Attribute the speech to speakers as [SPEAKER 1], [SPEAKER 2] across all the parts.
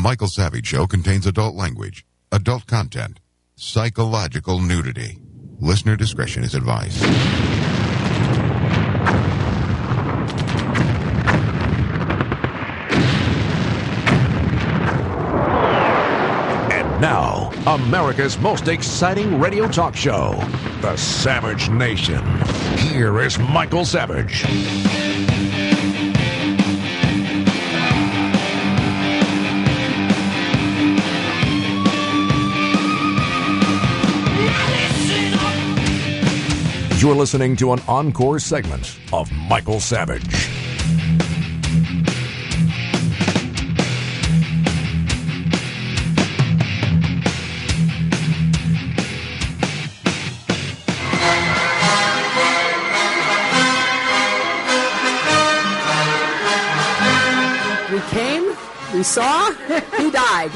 [SPEAKER 1] Michael Savage Show contains adult language, adult content, psychological nudity. Listener discretion is advised.
[SPEAKER 2] And now, America's most exciting radio talk show, The Savage Nation. Here is Michael Savage. You're listening to an encore segment of Michael Savage.
[SPEAKER 3] We came, we saw, he died.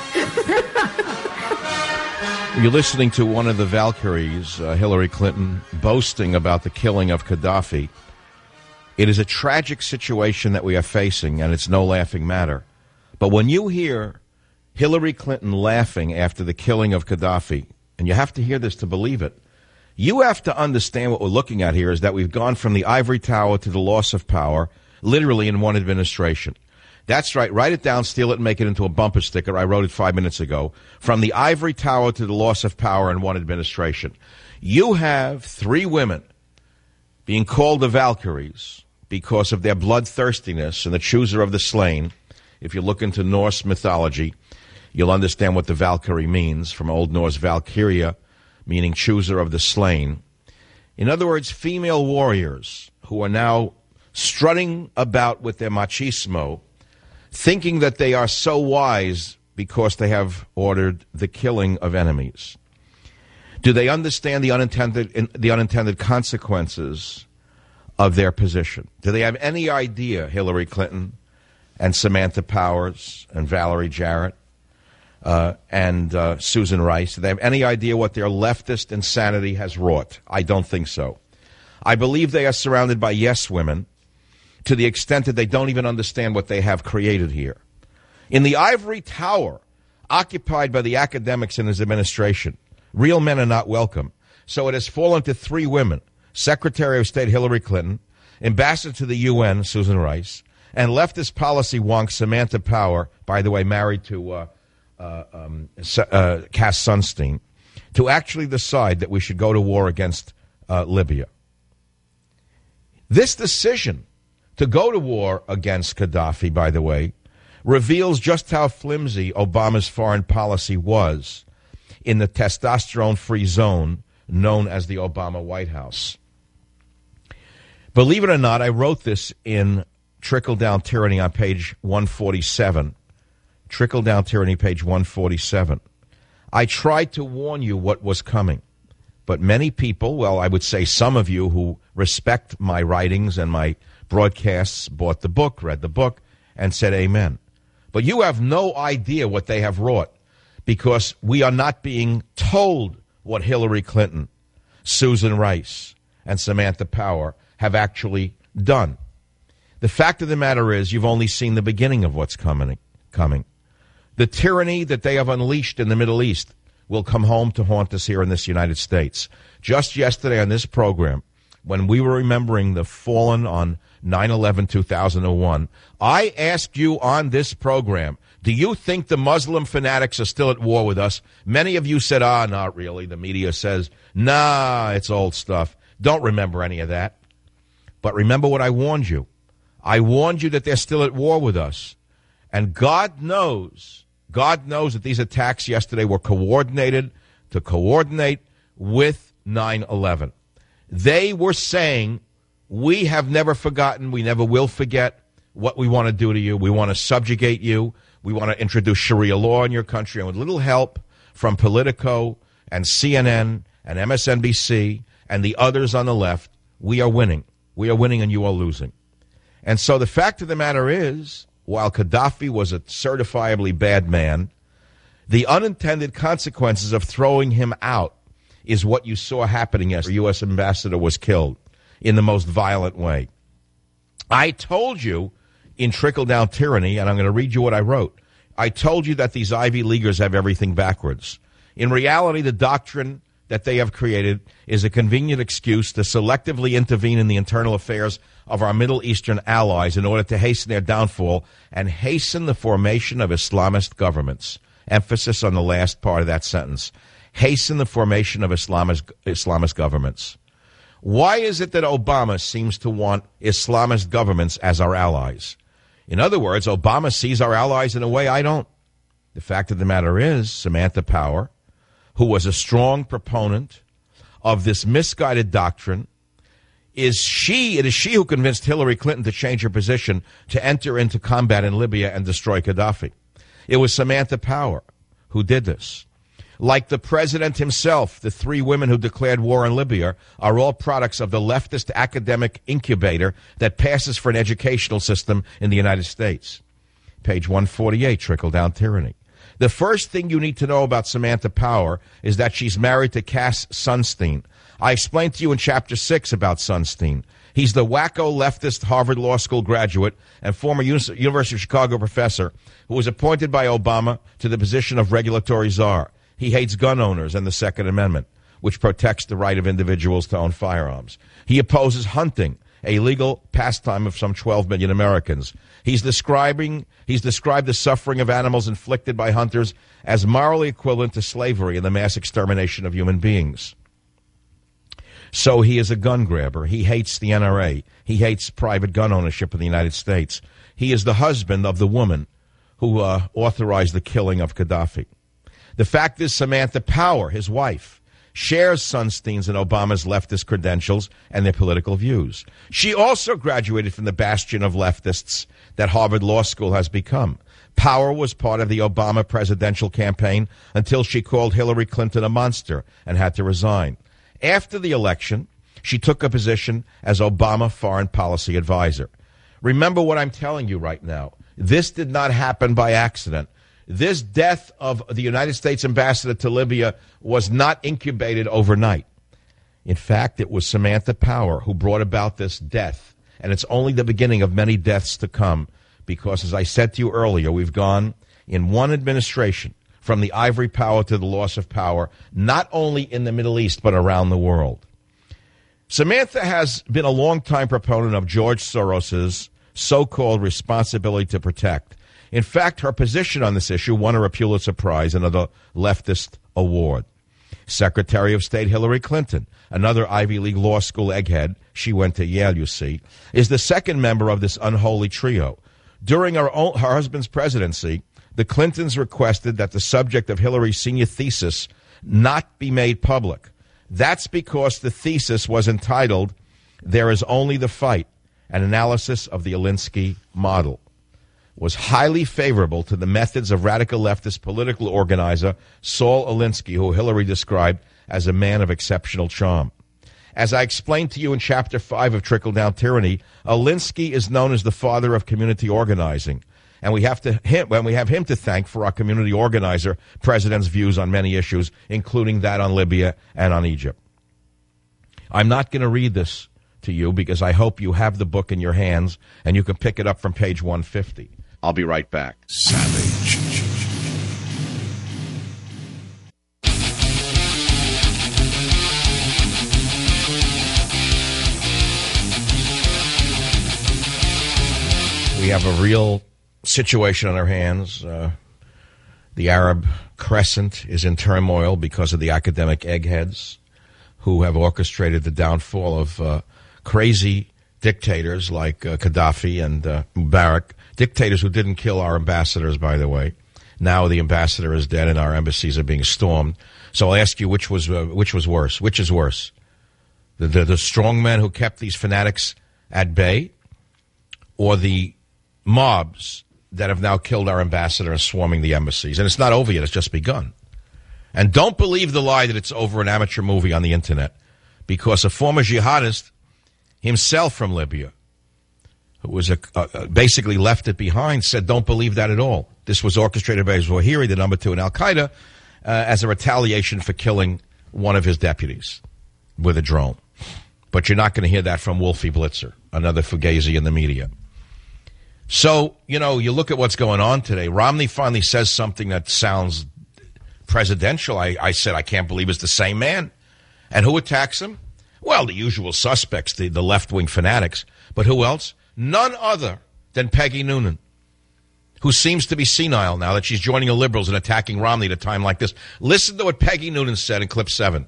[SPEAKER 4] You're listening to one of the Valkyries, Hillary Clinton, boasting about the killing of Gaddafi. It is a tragic situation that we are facing, and it's no laughing matter. But when you hear Hillary Clinton laughing after the killing of Gaddafi, and you have to hear this to believe it, you have to understand what we're looking at here is that we've gone from the ivory tower to the loss of power, literally in one administration. That's right. Write it down, steal it, and make it into a bumper sticker. I wrote it 5 minutes ago. From the ivory tower to the loss of power in one administration. You have three women being called the Valkyries because of their bloodthirstiness and the chooser of the slain. If you look into Norse mythology, you'll understand what the Valkyrie means, from Old Norse Valkyria, meaning chooser of the slain. In other words, female warriors who are now strutting about with their machismo, thinking that they are so wise because they have ordered the killing of enemies. Do they understand the unintended consequences of their position? Do they have any idea, Hillary Clinton and Samantha Powers and Valerie Jarrett and Susan Rice, do they have any idea what their leftist insanity has wrought? I don't think so. I believe they are surrounded by yes women, to the extent that they don't even understand what they have created here. In the ivory tower, occupied by the academics in his administration, real men are not welcome. So it has fallen to three women, Secretary of State Hillary Clinton, Ambassador to the UN, Susan Rice, and leftist policy wonk Samantha Power, by the way, married to Cass Sunstein, to actually decide that we should go to war against Libya. This decision to go to war against Gaddafi, by the way, reveals just how flimsy Obama's foreign policy was in the testosterone-free zone known as the Obama White House. Believe it or not, I wrote this in Trickle-Down Tyranny on page 147. Trickle-Down Tyranny, page 147. I tried to warn you what was coming, but many people, well, I would say some of you who respect my writings and my broadcasts, bought the book, read the book, and said amen. But you have no idea what they have wrought, because we are not being told what Hillary Clinton, Susan Rice, and Samantha Power have actually done. The fact of the matter is you've only seen the beginning of what's coming. The tyranny that they have unleashed in the Middle East will come home to haunt us here in this United States. Just yesterday on this program, when we were remembering the fallen on 9/11/2001, I asked you on this program, do you think the Muslim fanatics are still at war with us? Many of you said, not really. The media says, nah, it's old stuff. Don't remember any of that. But remember what I warned you. I warned you that they're still at war with us. And God knows that these attacks yesterday were coordinated to coordinate with 9/11. They were saying, we have never forgotten, we never will forget what we want to do to you. We want to subjugate you. We want to introduce Sharia law in your country. And with little help from Politico and CNN and MSNBC and the others on the left, we are winning. We are winning and you are losing. And so the fact of the matter is, while Gaddafi was a certifiably bad man, the unintended consequences of throwing him out is what you saw happening yesterday. The U.S. ambassador was killed in the most violent way. I told you in Trickle-Down Tyranny, and I'm going to read you what I wrote, I told you that these Ivy Leaguers have everything backwards. In reality, the doctrine that they have created is a convenient excuse to selectively intervene in the internal affairs of our Middle Eastern allies in order to hasten their downfall and hasten the formation of Islamist governments. Emphasis on the last part of that sentence. Hasten the formation of Islamist governments. Why is it that Obama seems to want Islamist governments as our allies? In other words, Obama sees our allies in a way I don't. The fact of the matter is, Samantha Power, who was a strong proponent of this misguided doctrine, it is she who convinced Hillary Clinton to change her position to enter into combat in Libya and destroy Gaddafi. It was Samantha Power who did this. Like the president himself, the three women who declared war on Libya are all products of the leftist academic incubator that passes for an educational system in the United States. Page 148, Trickle-Down Tyranny. The first thing you need to know about Samantha Power is that she's married to Cass Sunstein. I explained to you in Chapter 6 about Sunstein. He's the wacko leftist Harvard Law School graduate and former University of Chicago professor who was appointed by Obama to the position of regulatory czar. He hates gun owners and the Second Amendment, which protects the right of individuals to own firearms. He opposes hunting, a legal pastime of some 12 million Americans. He's described the suffering of animals inflicted by hunters as morally equivalent to slavery and the mass extermination of human beings. So he is a gun grabber. He hates the NRA. He hates private gun ownership in the United States. He is the husband of the woman who authorized the killing of Gaddafi. The fact is, Samantha Power, his wife, shares Sunstein's and Obama's leftist credentials and their political views. She also graduated from the bastion of leftists that Harvard Law School has become. Power was part of the Obama presidential campaign until she called Hillary Clinton a monster and had to resign. After the election, she took a position as Obama foreign policy advisor. Remember what I'm telling you right now. This did not happen by accident. This death of the United States ambassador to Libya was not incubated overnight. In fact, it was Samantha Power who brought about this death, and it's only the beginning of many deaths to come because, as I said to you earlier, we've gone in one administration from the ivory power to the loss of power, not only in the Middle East but around the world. Samantha has been a longtime proponent of George Soros's so-called responsibility to protect. In fact, her position on this issue won her a Pulitzer Prize, another leftist award. Secretary of State Hillary Clinton, another Ivy League law school egghead, she went to Yale, you see, is the second member of this unholy trio. During her husband's presidency, the Clintons requested that the subject of Hillary's senior thesis not be made public. That's because the thesis was entitled, There is Only the Fight, an analysis of the Alinsky model. Was highly favorable to the methods of radical leftist political organizer Saul Alinsky, who Hillary described as a man of exceptional charm. As I explained to you in Chapter 5 of Trickle-Down Tyranny, Alinsky is known as the father of community organizing, and we have him to thank for our community organizer president's views on many issues, including that on Libya and on Egypt. I'm not going to read this to you because I hope you have the book in your hands and you can pick it up from page 150. I'll be right back.
[SPEAKER 1] Savage.
[SPEAKER 4] We have a real situation on our hands. The Arab Crescent is in turmoil because of the academic eggheads who have orchestrated the downfall of crazy dictators like Gaddafi and Mubarak, dictators who didn't kill our ambassadors, by the way. Now the ambassador is dead and our embassies are being stormed. So I'll ask you which was worse? Which is worse? The strong men who kept these fanatics at bay, or the mobs that have now killed our ambassador and swarming the embassies? And it's not over yet. It's just begun. And don't believe the lie that it's over an amateur movie on the Internet, because a former jihadist himself from Libya, who was basically left it behind, said don't believe that at all. This was orchestrated by Zawahiri, the number 2 in Al-Qaeda, as a retaliation for killing one of his deputies with a drone. But you're not going to hear that from Wolfie Blitzer, another fugazi in the media. So, you look at what's going on today. Romney finally says something that sounds presidential. I said, I can't believe it's the same man. And who attacks him? Well, the usual suspects, the left-wing fanatics. But who else? None other than Peggy Noonan, who seems to be senile now that she's joining the liberals and attacking Romney at a time like this. Listen to what Peggy Noonan said in clip 7.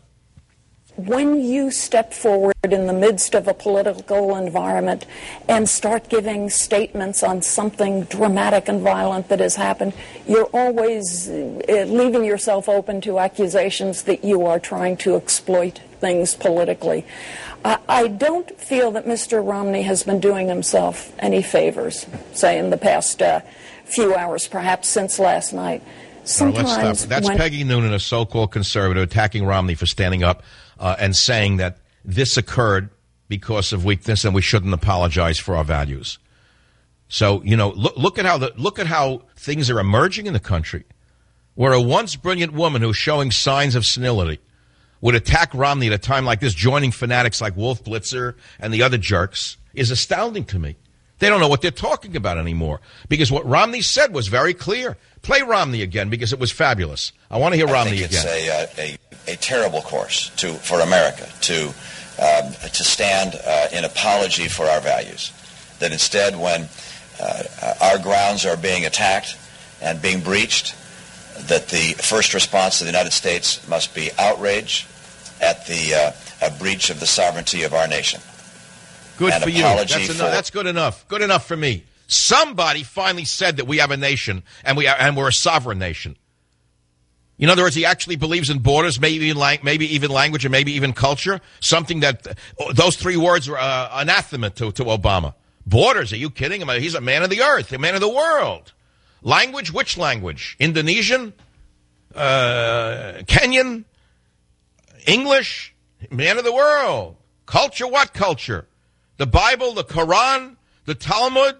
[SPEAKER 5] When you step forward in the midst of a political environment and start giving statements on something dramatic and violent that has happened, you're always leaving yourself open to accusations that you are trying to exploit things politically. I don't feel that Mr. Romney has been doing himself any favors, say in the past few hours, perhaps since last night.
[SPEAKER 4] Let's stop. That's Peggy Noonan, a so-called conservative, attacking Romney for standing up and saying that this occurred because of weakness and we shouldn't apologize for our values. So, look at how things are emerging in the country, where a once brilliant woman who's showing signs of senility would attack Romney at a time like this, joining fanatics like Wolf Blitzer and the other jerks, is astounding to me. They don't know what they're talking about anymore, because what Romney said was very clear. Play Romney again, because it was fabulous. I want to hear Romney again.
[SPEAKER 6] I think it's a terrible course for America to stand in apology for our values. That instead, when our grounds are being attacked and being breached, that the first response of the United States must be outrage at the breach of the sovereignty of our nation.
[SPEAKER 4] Good for you. That's good enough. Good enough for me. Somebody finally said that we have a nation and we're a sovereign nation. In other words, he actually believes in borders, maybe even language, and maybe even culture. Something that those three words were anathema to Obama. Borders? Are you kidding? I mean, he's a man of the earth, a man of the world. Language? Which language? Indonesian? Kenyan? English? Man of the world. Culture? What culture? The Bible? The Quran? The Talmud?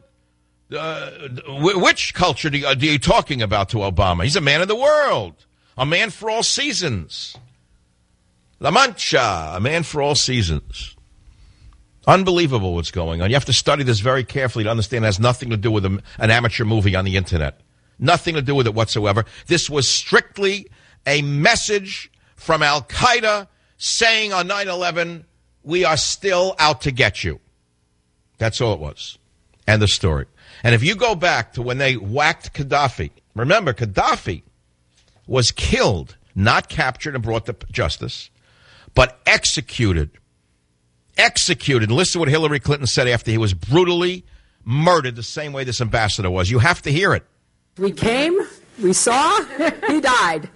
[SPEAKER 4] Which culture are you talking about to Obama? He's a man of the world. A man for all seasons. La Mancha, a man for all seasons. Unbelievable what's going on. You have to study this very carefully to understand it has nothing to do with an amateur movie on the internet. Nothing to do with it whatsoever. This was strictly a message from Al-Qaeda saying on 9/11, we are still out to get you. That's all it was. End of story. And if you go back to when they whacked Gaddafi, remember, Gaddafi was killed, not captured and brought to justice, but executed. Executed. Listen to what Hillary Clinton said after he was brutally murdered the same way this ambassador was. You have to hear it.
[SPEAKER 3] We came, we saw, he died.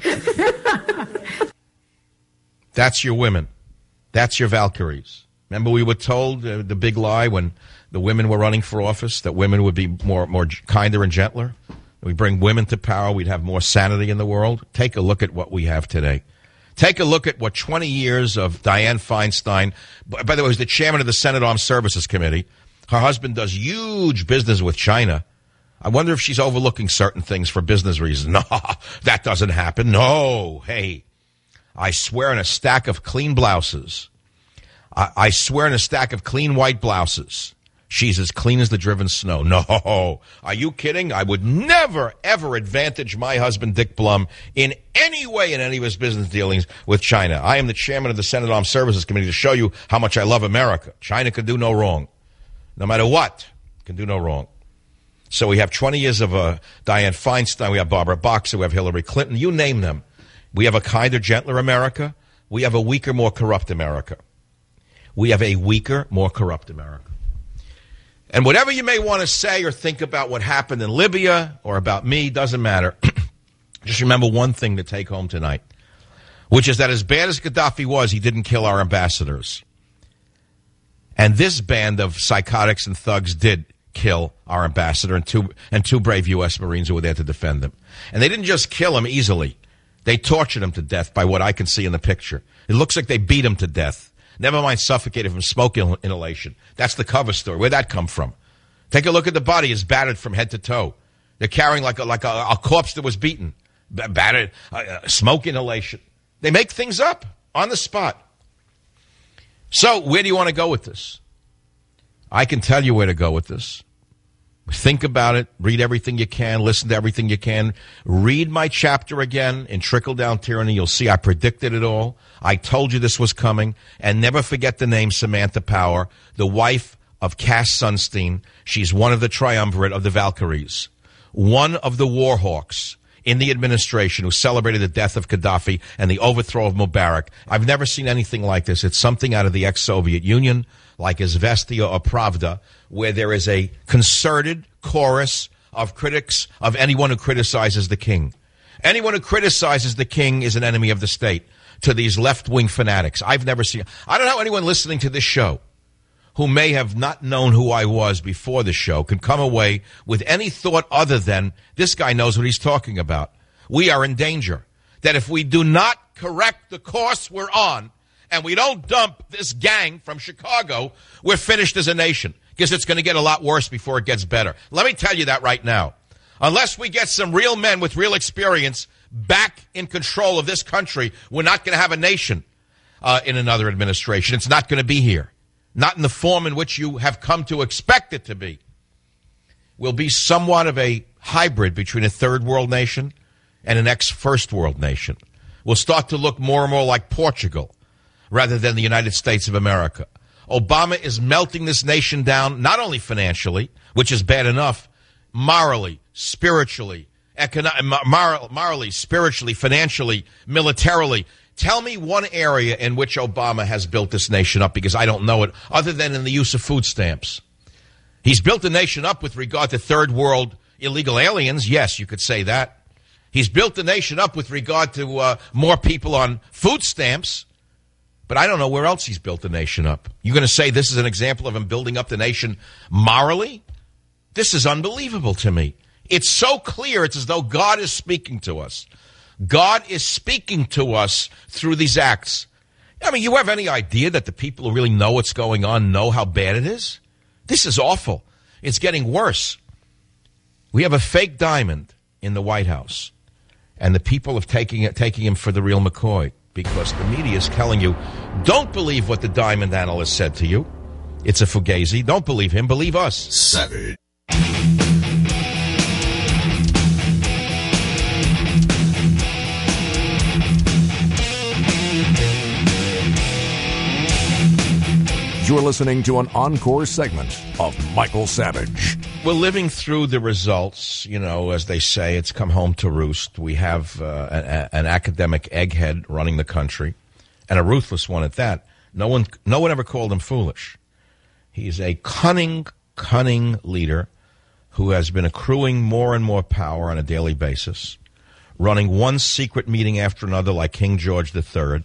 [SPEAKER 4] That's your women. That's your Valkyries. Remember we were told the big lie when the women were running for office, that women would be more kinder and gentler? We bring women to power, we'd have more sanity in the world. Take a look at what we have today. Take a look at what 20 years of Dianne Feinstein, by the way, who's the chairman of the Senate Armed Services Committee. Her husband does huge business with China. I wonder if she's overlooking certain things for business reasons. No, that doesn't happen. No, hey, I swear in a stack of clean blouses. I swear in a stack of clean white blouses. She's as clean as the driven snow. No. Are you kidding? I would never, ever advantage my husband, Dick Blum, in any way in any of his business dealings with China. I am the chairman of the Senate Armed Services Committee to show you how much I love America. China can do no wrong. No matter what, can do no wrong. So we have 20 years of Dianne Feinstein. We have Barbara Boxer. We have Hillary Clinton. You name them. We have a kinder, gentler America. We have a weaker, more corrupt America. We have a weaker, more corrupt America. And whatever you may want to say or think about what happened in Libya or about me, doesn't matter. Just remember one thing to take home tonight, which is that as bad as Gaddafi was, he didn't kill our ambassadors. And this band of psychotics and thugs did kill our ambassador and two brave U.S. Marines who were there to defend him. And they didn't just kill him easily. They tortured him to death by what I can see in the picture. It looks like they beat him to death. Never mind suffocated from smoke inhalation. That's the cover story. Where'd that come from? Take a look at the body. It's battered from head to toe. They're carrying like a corpse that was beaten. Battered, smoke inhalation. They make things up on the spot. So where do you want to go with this? I can tell you where to go with this. Think about it. Read everything you can. Listen to everything you can. Read my chapter again in Trickle Down Tyranny. You'll see I predicted it all. I told you this was coming. And never forget the name Samantha Power, the wife of Cass Sunstein. She's one of the triumvirate of the Valkyries, one of the war hawks in the administration who celebrated the death of Gaddafi and the overthrow of Mubarak. I've never seen anything like this. It's something out of the ex-Soviet Union, like Izvestia or Pravda, where there is a concerted chorus of critics of anyone who criticizes the king. Anyone who criticizes the king is an enemy of the state to these left-wing fanatics. I've never seen. I don't know how anyone listening to this show who may have not known who I was before the show can come away with any thought other than this guy knows what he's talking about. We are in danger. That if we do not correct the course we're on, and we don't dump this gang from Chicago, we're finished as a nation, because it's going to get a lot worse before it gets better. Let me tell you that right now. Unless we get some real men with real experience back in control of this country, we're not going to have a nation in another administration. It's not going to be here. Not in the form in which you have come to expect it to be. We'll be somewhat of a hybrid between a third world nation and an ex-first world nation. We'll start to look more and more like Portugal rather than the United States of America. Obama is melting this nation down, not only financially, which is bad enough, morally, spiritually, morally, spiritually, financially, militarily. Tell me one area in which Obama has built this nation up, because I don't know it, other than in the use of food stamps. He's built the nation up with regard to third world illegal aliens. Yes, you could say that. He's built the nation up with regard to more people on food stamps. But I don't know where else he's built the nation up. You're going to say this is an example of him building up the nation morally? This is unbelievable to me. It's so clear. It's as though God is speaking to us. God is speaking to us through these acts. I mean, you have any idea that the people who really know what's going on know how bad it is? This is awful. It's getting worse. We have a fake diamond in the White House, and the people are taking him for the real McCoy. Because the media is telling you, don't believe what the diamond analyst said to you. It's a fugazi. Don't believe him. Believe us.
[SPEAKER 2] Savage. You're listening to an encore segment of Michael Savage.
[SPEAKER 4] We're living through the results, as they say, it's come home to roost. We have an academic egghead running the country, and a ruthless one at that. No one ever called him foolish. He's a cunning leader who has been accruing more and more power on a daily basis, running one secret meeting after another like King George III,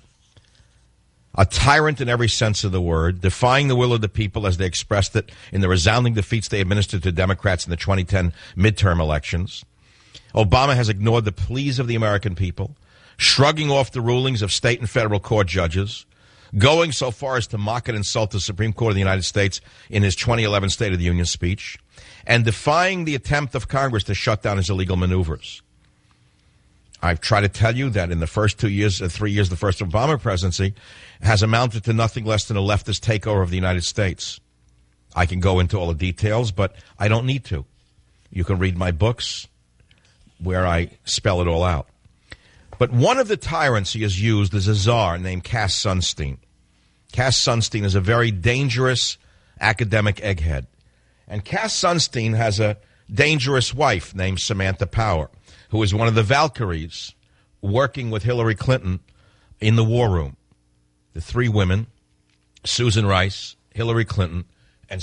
[SPEAKER 4] a tyrant in every sense of the word, defying the will of the people as they expressed it in the resounding defeats they administered to Democrats in the 2010 midterm elections. Obama has ignored the pleas of the American people, shrugging off the rulings of state and federal court judges, going so far as to mock and insult the Supreme Court of the United States in his 2011 State of the Union speech, and defying the attempt of Congress to shut down his illegal maneuvers. I've tried to tell you that in the first 3 years of the first Obama presidency has amounted to nothing less than a leftist takeover of the United States. I can go into all the details, but I don't need to. You can read my books where I spell it all out. But one of the tyrants he has used is a czar named Cass Sunstein. Cass Sunstein is a very dangerous academic egghead. And Cass Sunstein has a dangerous wife named Samantha Power, who is one of the Valkyries working with Hillary Clinton in the war room. The three women, Susan Rice, Hillary Clinton, and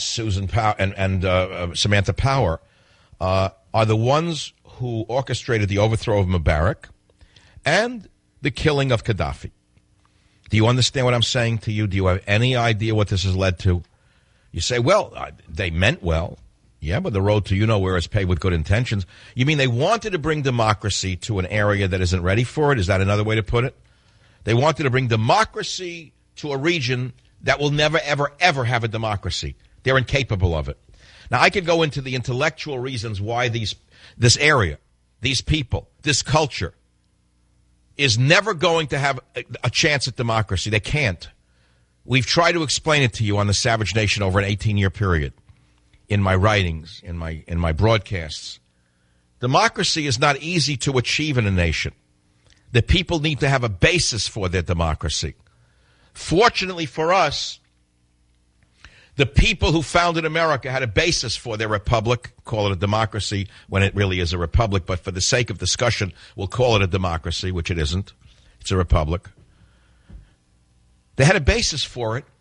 [SPEAKER 4] Samantha Power, are the ones who orchestrated the overthrow of Mubarak and the killing of Gaddafi. Do you understand what I'm saying to you? Do you have any idea what this has led to? You say, well, they meant well. Yeah, but the road to where is paved with good intentions. You mean they wanted to bring democracy to an area that isn't ready for it? Is that another way to put it? They wanted to bring democracy to a region that will never, ever, ever have a democracy. They're incapable of it. Now, I could go into the intellectual reasons why this area, these people, this culture is never going to have a chance at democracy. They can't. We've tried to explain it to you on the Savage Nation over an 18-year period. in my writings, in my broadcasts. Democracy is not easy to achieve in a nation. The people need to have a basis for their democracy. Fortunately for us, the people who founded America had a basis for their republic. Call it a democracy when it really is a republic, but for the sake of discussion, we'll call it a democracy, which it isn't. It's a republic. They had a basis for it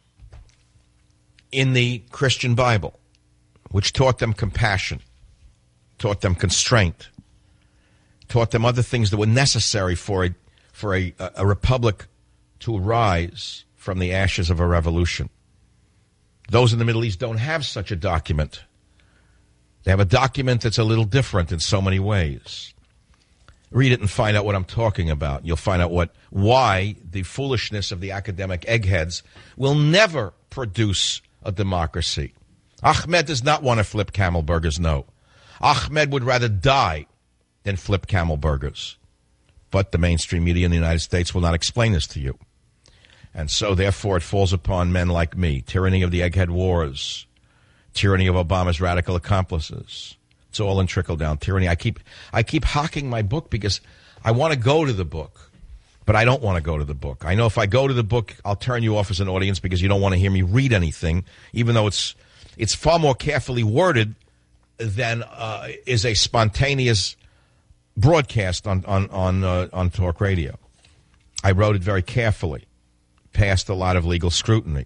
[SPEAKER 4] in the Christian Bible, which taught them compassion, taught them constraint, taught them other things that were necessary for a republic to arise from the ashes of a revolution. Those in the Middle East don't have such a document. They have a document that's a little different in so many ways. Read it and find out what I'm talking about. You'll find out why the foolishness of the academic eggheads will never produce a democracy. Ahmed does not want to flip camel burgers, no. Ahmed would rather die than flip camel burgers. But the mainstream media in the United States will not explain this to you. And so, therefore, it falls upon men like me. Tyranny of the egghead wars. Tyranny of Obama's radical accomplices. It's all in trickle-down tyranny. I keep hawking my book because I want to go to the book, but I don't want to go to the book. I know if I go to the book, I'll turn you off as an audience because you don't want to hear me read anything, even though it's far more carefully worded than is a spontaneous broadcast on talk radio. I wrote it very carefully, passed a lot of legal scrutiny,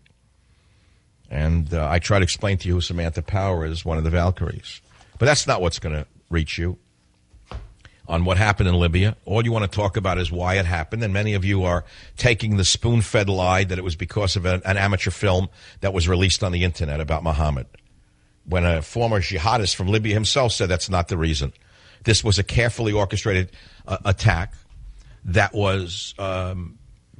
[SPEAKER 4] and I try to explain to you who Samantha Power is, one of the Valkyries. But that's not what's going to reach you on what happened in Libya. All you want to talk about is why it happened, and many of you are taking the spoon-fed lie that it was because of an amateur film that was released on the Internet about Muhammad, when a former jihadist from Libya himself said that's not the reason. This was a carefully orchestrated attack that was planned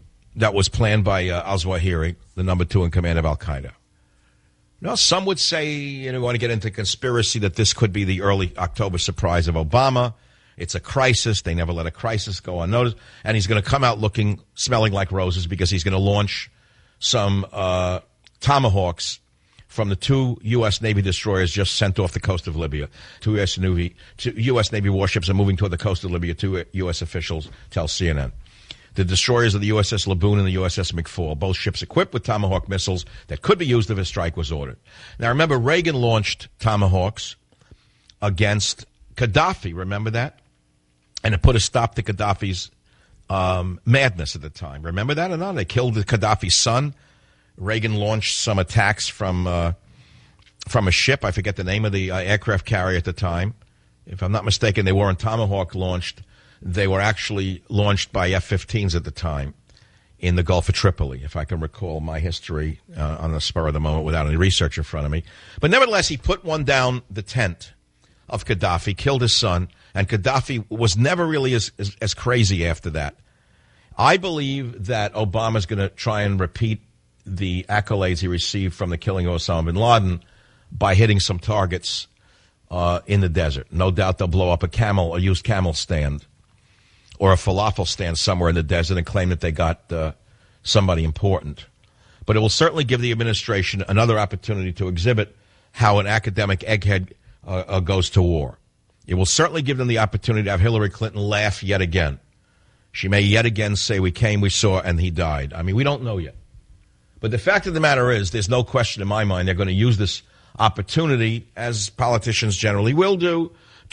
[SPEAKER 4] by al-Zawahiri, the number 2 in command of al-Qaeda. Now, some would say, want to get into conspiracy, that this could be the early October surprise of Obama. It's a crisis. They never let a crisis go unnoticed. And he's going to come out smelling like roses because he's going to launch some Tomahawks from the 2 U.S. Navy destroyers just sent off the coast of Libya. 2 U.S. Navy warships are moving toward the coast of Libya, 2 U.S. officials tell CNN. The destroyers of the USS Laboon and the USS McFaul, both ships equipped with Tomahawk missiles that could be used if a strike was ordered. Now, remember, Reagan launched Tomahawks against Gaddafi. Remember that? And it put a stop to Gaddafi's madness at the time. Remember that or not? They killed Gaddafi's son. Reagan launched some attacks from a ship. I forget the name of the aircraft carrier at the time. If I'm not mistaken, they weren't Tomahawk launched. They were actually launched by F-15s at the time in the Gulf of Tripoli, if I can recall my history on the spur of the moment without any research in front of me. But nevertheless, he put one down the tent of Gaddafi, killed his son, and Gaddafi was never really as crazy after that. I believe that Obama's going to try and repeat the accolades he received from the killing of Osama bin Laden by hitting some targets in the desert. No doubt they'll blow up a used camel stand or a falafel stand somewhere in the desert and claim that they got somebody important. But it will certainly give the administration another opportunity to exhibit how an academic egghead goes to war. It will certainly give them the opportunity to have Hillary Clinton laugh yet again. She may yet again say, we came, we saw, and he died. I mean, we don't know yet. But the fact of the matter is, there's no question in my mind they're going to use this opportunity, as politicians generally will do,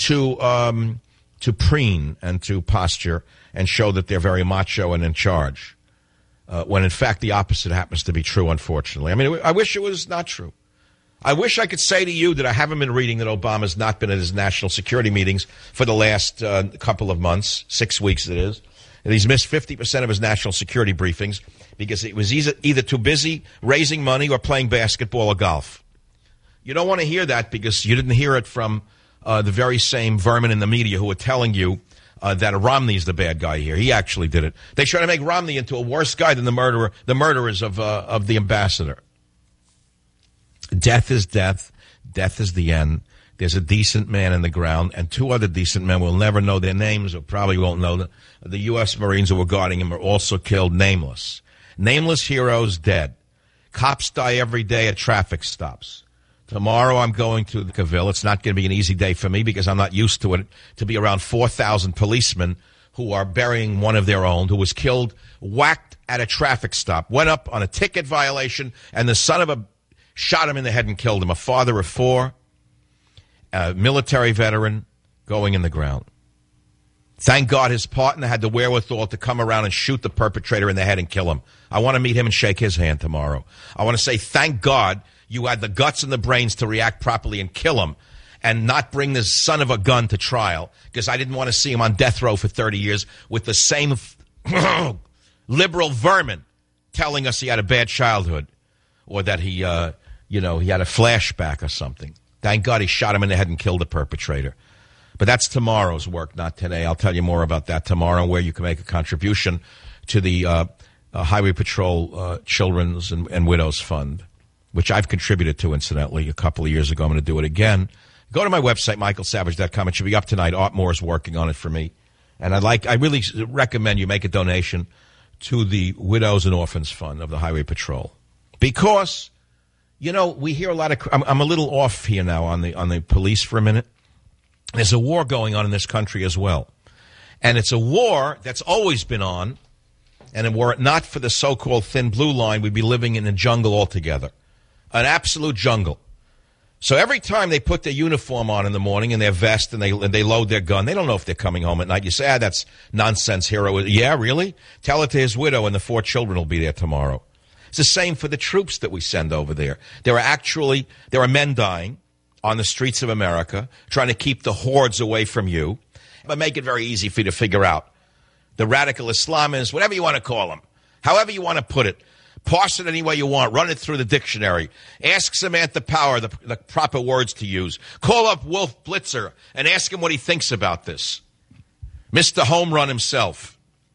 [SPEAKER 4] to preen and to posture and show that they're very macho and in charge, when in fact the opposite happens to be true, unfortunately. I mean, I wish it was not true. I wish I could say to you that I haven't been reading that Obama's not been at his national security meetings for the last couple of months, 6 weeks it is, and he's missed 50% of his national security briefings because it was either too busy raising money or playing basketball or golf. You don't want to hear that because you didn't hear it from the very same vermin in the media who are telling you that Romney's the bad guy here. He actually did it. They try to make Romney into a worse guy than the murderers of the ambassador. Death is death. Death is the end. There's a decent man in the ground, and 2 other decent men. We'll never know their names, or probably won't know them. The U.S. Marines who were guarding him are also killed, nameless. Nameless heroes dead. Cops die every day at traffic stops. Tomorrow I'm going to the Cavill. It's not going to be an easy day for me because I'm not used to it, to be around 4,000 policemen who are burying one of their own who was killed, whacked at a traffic stop, went up on a ticket violation, and the son of a shot him in the head and killed him. A father of 4, a military veteran going in the ground. Thank God his partner had the wherewithal to come around and shoot the perpetrator in the head and kill him. I want to meet him and shake his hand tomorrow. I want to say thank God you had the guts and the brains to react properly and kill him and not bring this son of a gun to trial, because I didn't want to see him on death row for 30 years with the same liberal vermin telling us he had a bad childhood or that he had a flashback or something. Thank God he shot him in the head and killed the perpetrator. But that's tomorrow's work, not today. I'll tell you more about that tomorrow, where you can make a contribution to the Highway Patrol Children's and Widows Fund, which I've contributed to, incidentally, a couple of years ago. I'm going to do it again. Go to my website, michaelsavage.com. It should be up tonight. Art Moore's working on it for me. And I really recommend you make a donation to the Widows and Orphans Fund of the Highway Patrol. Because, we hear a lot of... I'm a little off here now on the police for a minute. There's a war going on in this country as well. And it's a war that's always been on. And were it not for the so-called thin blue line, we'd be living in a jungle altogether. An absolute jungle. So every time they put their uniform on in the morning and their vest and they load their gun, they don't know if they're coming home at night. You say, that's nonsense, hero. Yeah, really? Tell it to his widow and the 4 children will be there tomorrow. It's the same for the troops that we send over there. There are men dying on the streets of America trying to keep the hordes away from you, but make it very easy for you to figure out. The radical Islamists, whatever you want to call them, however you want to put it, parse it any way you want, run it through the dictionary, ask Samantha Power the proper words to use, call up Wolf Blitzer and ask him what he thinks about this. Mr. Home Run himself.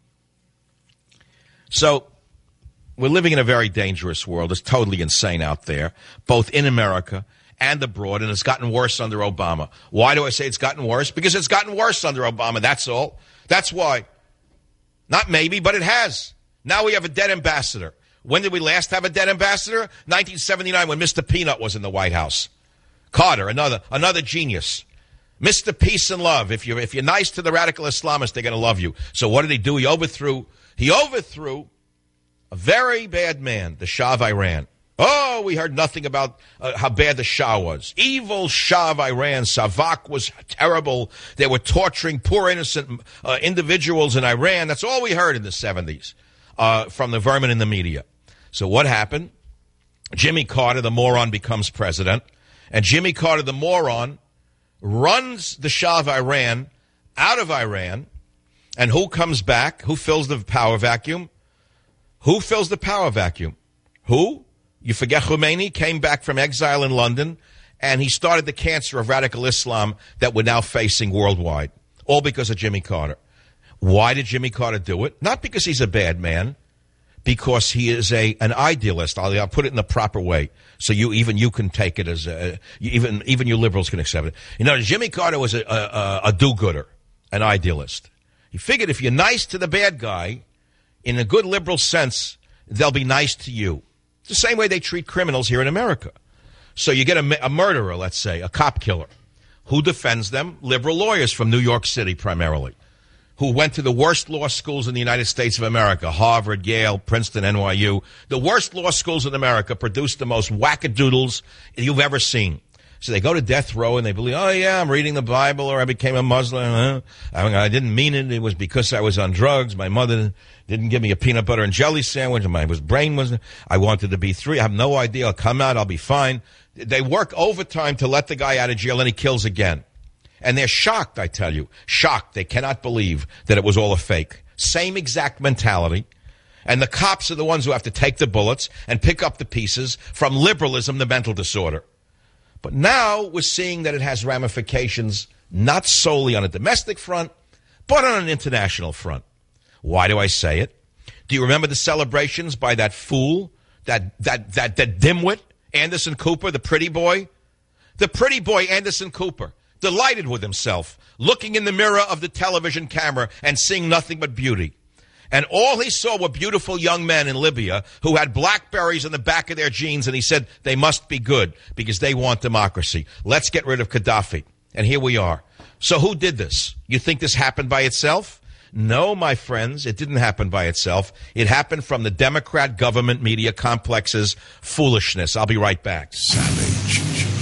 [SPEAKER 4] So we're living in a very dangerous world. It's totally insane out there, both in America and abroad, and it's gotten worse under Obama. Why do I say it's gotten worse? Because it's gotten worse under Obama, that's all. That's why. Not maybe, but it has. Now we have a dead ambassador. When did we last have a dead ambassador? 1979, when Mr. Peanut was in the White House. Carter, another genius. Mr. Peace and Love. If you're nice to the radical Islamists, they're going to love you. So what did he do? He overthrew a very bad man, the Shah of Iran. Oh, we heard nothing about how bad the Shah was. Evil Shah of Iran. Savak was terrible. They were torturing poor innocent individuals in Iran. That's all we heard in the 70s from the vermin in the media. So what happened? Jimmy Carter, the moron, becomes president. And Jimmy Carter, the moron, runs the Shah of Iran out of Iran. And who comes back? Who fills the power vacuum? Who fills the power vacuum? Who? You forget Khomeini came back from exile in London, and he started the cancer of radical Islam that we're now facing worldwide, all because of Jimmy Carter. Why did Jimmy Carter do it? Not because he's a bad man, because he is an idealist. I'll put it in the proper way, so you can take it as even you liberals can accept it. Jimmy Carter was a do-gooder, an idealist. He figured if you're nice to the bad guy, in a good liberal sense, they'll be nice to you. It's the same way they treat criminals here in America. So you get a murderer, let's say, a cop killer. Who defends them? Liberal lawyers from New York City primarily, who went to the worst law schools in the United States of America, Harvard, Yale, Princeton, NYU. The worst law schools in America produce the most wackadoodles you've ever seen. So they go to death row and they believe, oh, yeah, I'm reading the Bible or I became a Muslim. I didn't mean it. It was because I was on drugs. My mother didn't give me a peanut butter and jelly sandwich. And my brain was, I wanted to be 3. I have no idea. I'll come out. I'll be fine. They work overtime to let the guy out of jail and he kills again. And they're shocked, I tell you. Shocked. They cannot believe that it was all a fake. Same exact mentality. And the cops are the ones who have to take the bullets and pick up the pieces from liberalism, the mental disorder. But now we're seeing that it has ramifications not solely on a domestic front, but on an international front. Why do I say it? Do you remember the celebrations by that fool, that dimwit, Anderson Cooper, the pretty boy? The pretty boy, Anderson Cooper, delighted with himself, looking in the mirror of the television camera and seeing nothing but beauty. And all he saw were beautiful young men in Libya who had blackberries in the back of their jeans, and he said they must be good because they want democracy. Let's get rid of Gaddafi. And here we are. So who did this? You think this happened by itself? No, my friends, it didn't happen by itself. It happened from the Democrat government media complex's foolishness. I'll be right back.
[SPEAKER 1] Savage.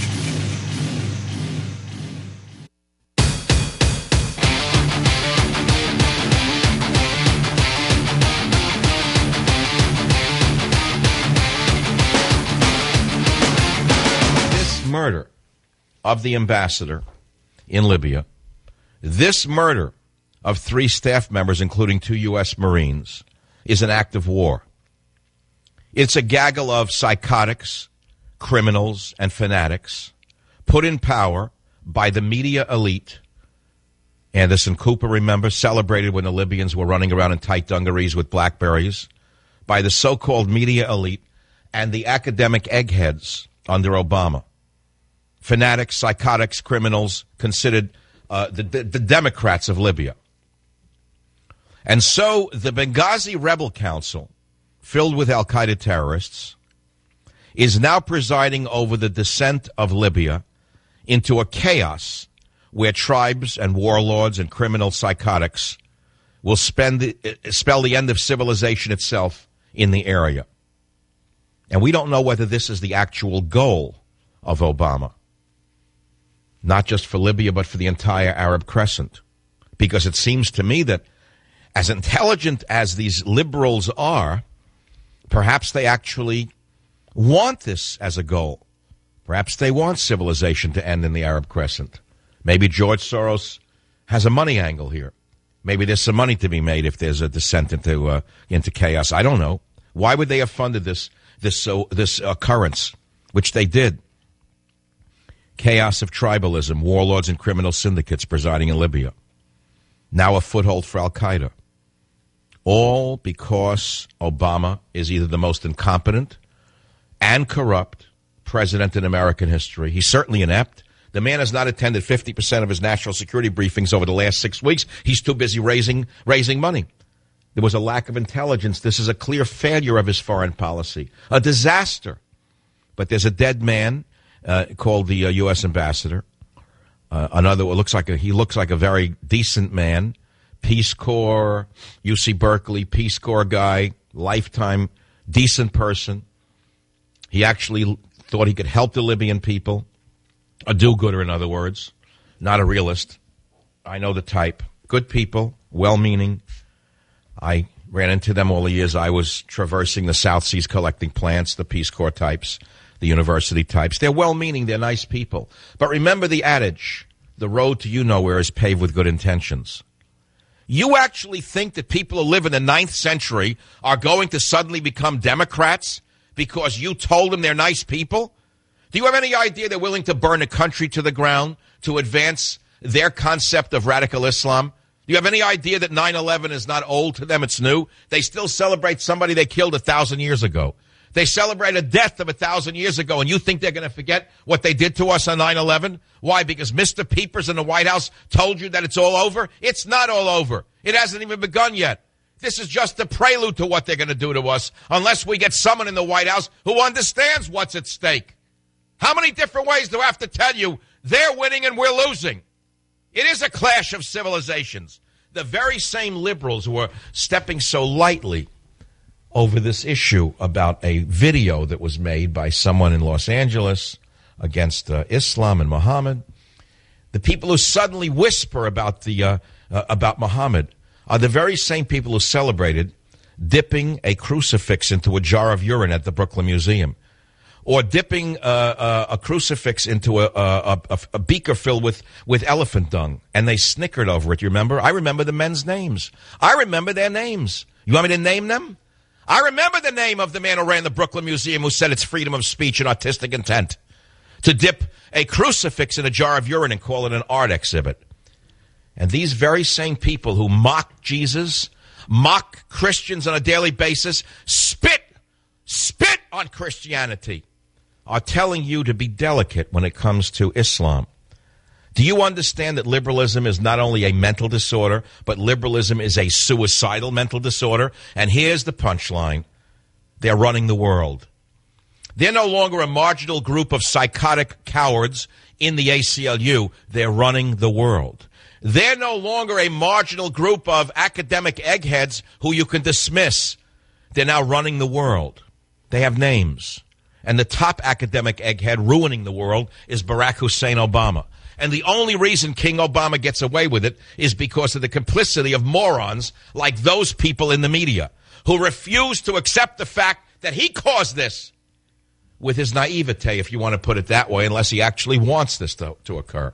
[SPEAKER 4] This murder of the ambassador in Libya, this murder of 3 staff members, including 2 U.S. Marines, is an act of war. It's a gaggle of psychotics, criminals, and fanatics put in power by the media elite. Anderson Cooper, remember, celebrated when the Libyans were running around in tight dungarees with blackberries, by the so-called media elite and the academic eggheads under Obama. Fanatics, psychotics, criminals, considered the Democrats of Libya. And so the Benghazi Rebel Council, filled with al-Qaeda terrorists, is now presiding over the descent of Libya into a chaos where tribes and warlords and criminal psychotics will spell the end of civilization itself in the area. And we don't know whether this is the actual goal of Obama, not just for Libya, but for the entire Arab Crescent. Because it seems to me that as intelligent as these liberals are, perhaps they actually want this as a goal. Perhaps they want civilization to end in the Arab Crescent. Maybe George Soros has a money angle here. Maybe there's some money to be made if there's a descent into chaos. I don't know. Why would they have funded this occurrence, which they did? Chaos of tribalism, warlords and criminal syndicates presiding in Libya. Now a foothold for al-Qaeda. All because Obama is either the most incompetent and corrupt president in American history. He's certainly inept. The man has not attended 50% of his national security briefings over the last 6 weeks. He's too busy raising money. There was a lack of intelligence. This is a clear failure of his foreign policy. A disaster. But there's a dead man called the U.S. ambassador. He looks like a very decent man. Peace Corps, UC Berkeley, Peace Corps guy, lifetime, decent person. He actually thought he could help the Libyan people. A do-gooder, in other words. Not a realist. I know the type. Good people, well-meaning. I ran into them all the years I was traversing the South Seas collecting plants, the Peace Corps types, the university types. They're well-meaning. They're nice people. But remember the adage, the road to you-nowhere is paved with good intentions. You actually think that people who live in the 9th century are going to suddenly become Democrats because you told them they're nice people? Do you have any idea they're willing to burn a country to the ground to advance their concept of radical Islam? Do you have any idea that 9/11 is not old to them, it's new? They still celebrate somebody they killed 1,000 years ago. They celebrate a death of 1,000 years ago, and you think they're going to forget what they did to us on 9/11? Why? Because Mr. Peepers in the White House told you that it's all over? It's not all over. It hasn't even begun yet. This is just the prelude to what they're going to do to us unless we get someone in the White House who understands what's at stake. How many different ways do I have to tell you they're winning and we're losing? It is a clash of civilizations. The very same liberals who are stepping so lightly over this issue about a video that was made by someone in Los Angeles against Islam and Muhammad. The people who suddenly whisper about Muhammad are the very same people who celebrated dipping a crucifix into a jar of urine at the Brooklyn Museum, or dipping a crucifix into a beaker filled with elephant dung, and they snickered over it. You remember? I remember the men's names. I remember their names. You want me to name them? I remember the name of the man who ran the Brooklyn Museum who said it's freedom of speech and artistic intent to dip a crucifix in a jar of urine and call it an art exhibit. And these very same people who mock Jesus, mock Christians on a daily basis, spit on Christianity, are telling you to be delicate when it comes to Islam. Do you understand that liberalism is not only a mental disorder, but liberalism is a suicidal mental disorder? And here's the punchline. They're running the world. They're no longer a marginal group of psychotic cowards in the ACLU. They're running the world. They're no longer a marginal group of academic eggheads who you can dismiss. They're now running the world. They have names. And the top academic egghead ruining the world is Barack Hussein Obama. And the only reason King Obama gets away with it is because of the complicity of morons like those people in the media who refuse to accept the fact that he caused this with his naivete, if you want to put it that way, unless he actually wants this to occur.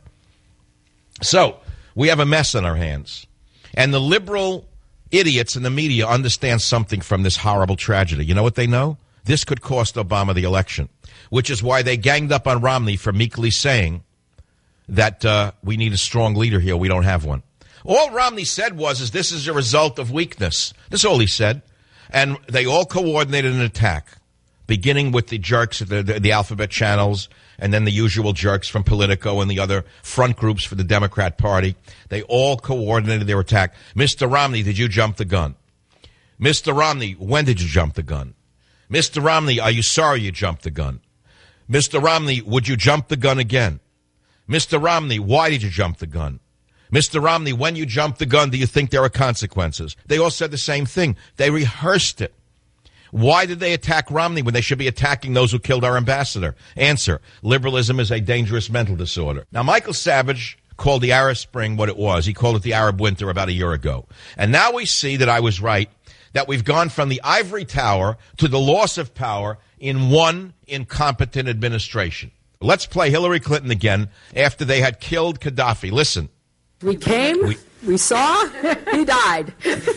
[SPEAKER 4] So we have a mess on our hands. And the liberal idiots in the media understand something from this horrible tragedy. You know what they know? This could cost Obama the election, which is why they ganged up on Romney for meekly saying that we need a strong leader here. We don't have one. All Romney said was, this is a result of weakness. That's all he said. And they all coordinated an attack, beginning with the jerks at the alphabet channels and then the usual jerks from Politico and the other front groups for the Democrat Party. They all coordinated their attack. Mr. Romney, did you jump the gun? Mr. Romney, when did you jump the gun? Mr. Romney, are you sorry you jumped the gun? Mr. Romney, would you jump the gun again? Mr. Romney, why did you jump the gun? Mr. Romney, when you jumped the gun, do you think there are consequences? They all said the same thing. They rehearsed it. Why did they attack Romney when they should be attacking those who killed our ambassador? Answer, liberalism is a dangerous mental disorder. Now, Michael Savage called the Arab Spring what it was. He called it the Arab Winter about a year ago. And now we see that I was right, that we've gone from the ivory tower to the loss of power in one incompetent administration. Let's play Hillary Clinton again after they had killed Gaddafi. Listen.
[SPEAKER 3] We came, we saw, he died.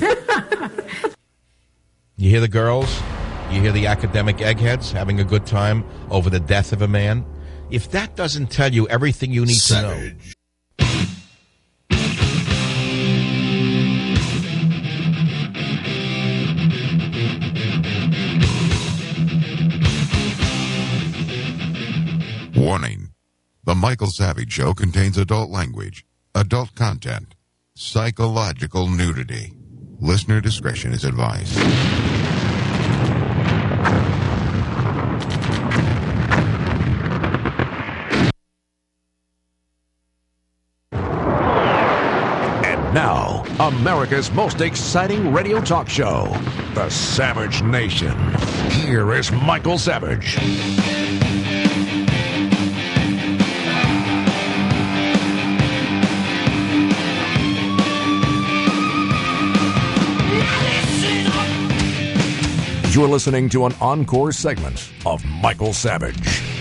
[SPEAKER 4] You hear the girls? You hear the academic eggheads having a good time over the death of a man? If that doesn't tell you everything you need to know.
[SPEAKER 1] Warning. The Michael Savage Show contains adult language, adult content, psychological nudity. Listener discretion is advised.
[SPEAKER 2] And now, America's most exciting radio talk show, The Savage Nation. Here is Michael Savage. You're listening to an encore segment of Michael Savage.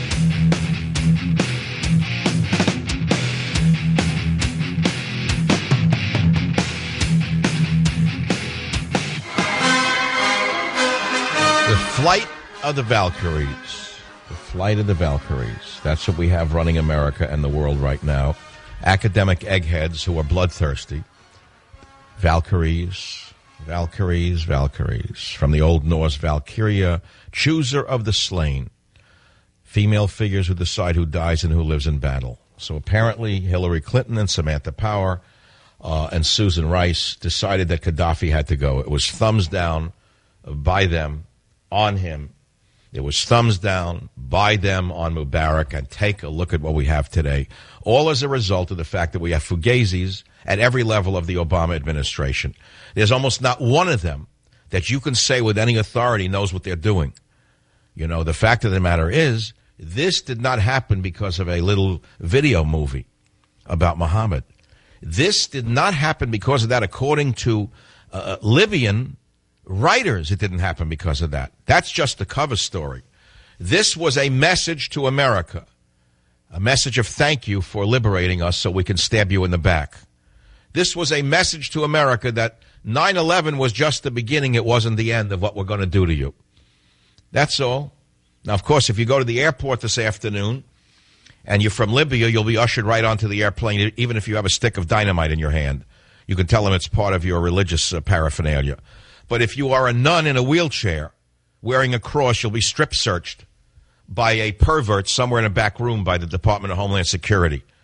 [SPEAKER 4] The Flight of the Valkyries. The Flight of the Valkyries. That's what we have running America and the world right now. Academic eggheads who are bloodthirsty. Valkyries. Valkyries, Valkyries. From the Old Norse Valkyria, chooser of the slain. Female figures who decide who dies and who lives in battle. So apparently Hillary Clinton and Samantha Power and Susan Rice decided that Gaddafi had to go. It was thumbs down by them on him. It was thumbs down by them on Mubarak. And take a look at what we have today. All as a result of the fact that we have fugazis at every level of the Obama administration. There's almost not one of them that you can say with any authority knows what they're doing. You know, the fact of the matter is, this did not happen because of a little video movie about Muhammad. This did not happen because of that, according to Libyan writers. It didn't happen because of that. That's just the cover story. This was a message to America, a message of thank you for liberating us so we can stab you in the back. This was a message to America that 9/11 was just the beginning. It wasn't the end of what we're going to do to you. That's all. Now, of course, if you go to the airport this afternoon and you're from Libya, you'll be ushered right onto the airplane, even if you have a stick of dynamite in your hand. You can tell them it's part of your religious paraphernalia. But if you are a nun in a wheelchair wearing a cross, you'll be strip searched by a pervert somewhere in a back room by the Department of Homeland Security.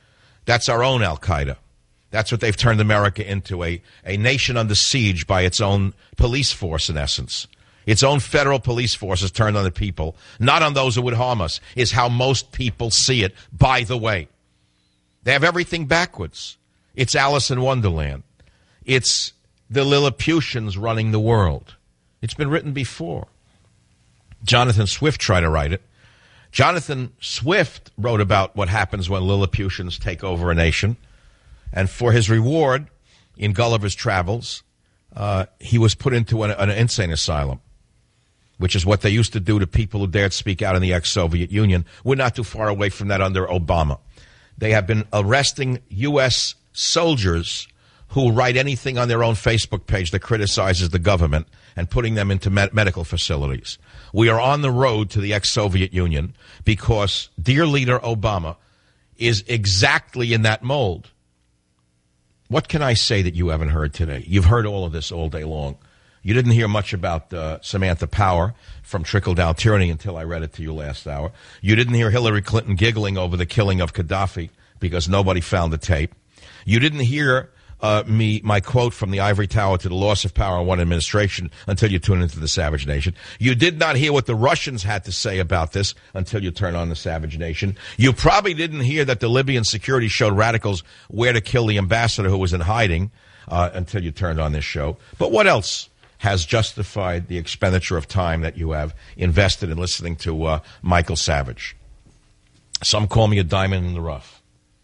[SPEAKER 4] That's our own Al-Qaeda. That's what they've turned America into, a nation under siege by its own police force, in essence. Its own federal police force is turned on the people, not on those who would harm us, is how most people see it, by the way. They have everything backwards. It's Alice in Wonderland. It's the Lilliputians running the world. It's been written before. Jonathan Swift tried to write it. Jonathan Swift wrote about what happens when Lilliputians take over a nation. And for his reward in Gulliver's Travels, he was put into an insane asylum, which is what they used to do to people who dared speak out in the ex-Soviet Union. We're not too far away from that under Obama. They have been arresting U.S. soldiers who write anything on their own Facebook page that criticizes the government and putting them into medical facilities. We are on the road to the ex-Soviet Union because dear leader Obama is exactly in that mold. What can I say that you haven't heard today? You've heard all of this all day long. You didn't hear much about Samantha Power from Trickle-Down Tyranny until I read it to you last hour. You didn't hear Hillary Clinton giggling over the killing of Gaddafi because nobody found the tape. You didn't hear my quote from the ivory tower to the loss of power in one administration until you tune into the Savage Nation. You did not hear what the Russians had to say about this until you turn on the Savage Nation. You probably didn't hear that the Libyan security showed radicals where to kill the ambassador who was in hiding until you turned on this show. But what else has justified the expenditure of time that you have invested in listening to Michael Savage? Some call me a diamond in the rough.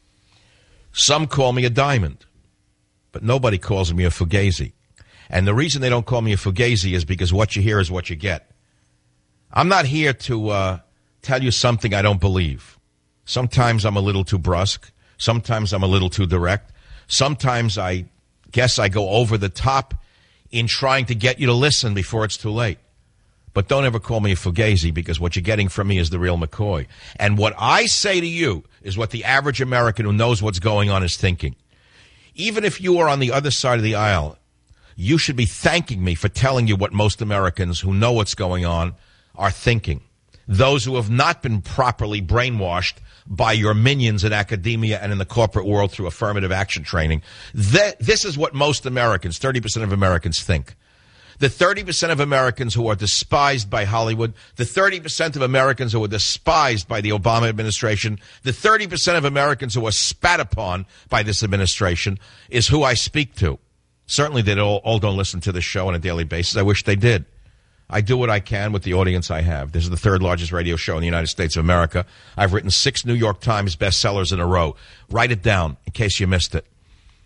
[SPEAKER 4] Some call me a diamond. But nobody calls me a fugazi. And the reason they don't call me a fugazi is because what you hear is what you get. I'm not here to tell you something I don't believe. Sometimes I'm a little too brusque. Sometimes I'm a little too direct. Sometimes I guess I go over the top in trying to get you to listen before it's too late. But don't ever call me a fugazi because what you're getting from me is the real McCoy. And what I say to you is what the average American who knows what's going on is thinking. Even if you are on the other side of the aisle, you should be thanking me for telling you what most Americans who know what's going on are thinking. Those who have not been properly brainwashed by your minions in academia and in the corporate world through affirmative action training. This is what most Americans, 30% of Americans, think. The 30% of Americans who are despised by Hollywood, the 30% of Americans who are despised by the Obama administration, the 30% of Americans who are spat upon by this administration is who I speak to. Certainly they all don't listen to this show on a daily basis. I wish they did. I do what I can with the audience I have. This is the third largest radio show in the United States of America. I've written 6 New York Times bestsellers in a row. Write it down in case you missed it.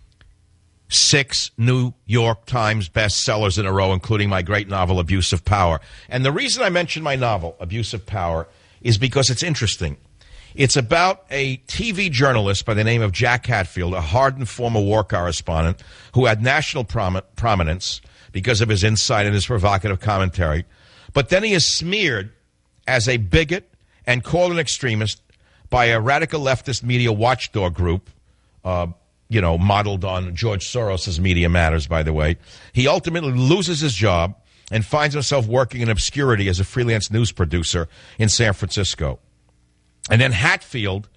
[SPEAKER 4] 6 New York Times bestsellers in a row, including my great novel, Abuse of Power. And the reason I mention my novel, Abuse of Power, is because it's interesting. It's about a TV journalist by the name of Jack Hatfield, a hardened former war correspondent who had national prominence because of his insight and his provocative commentary. But then he is smeared as a bigot and called an extremist by a radical leftist media watchdog group, modeled on George Soros' Media Matters, by the way. He ultimately loses his job and finds himself working in obscurity as a freelance news producer in San Francisco. And then Hatfield,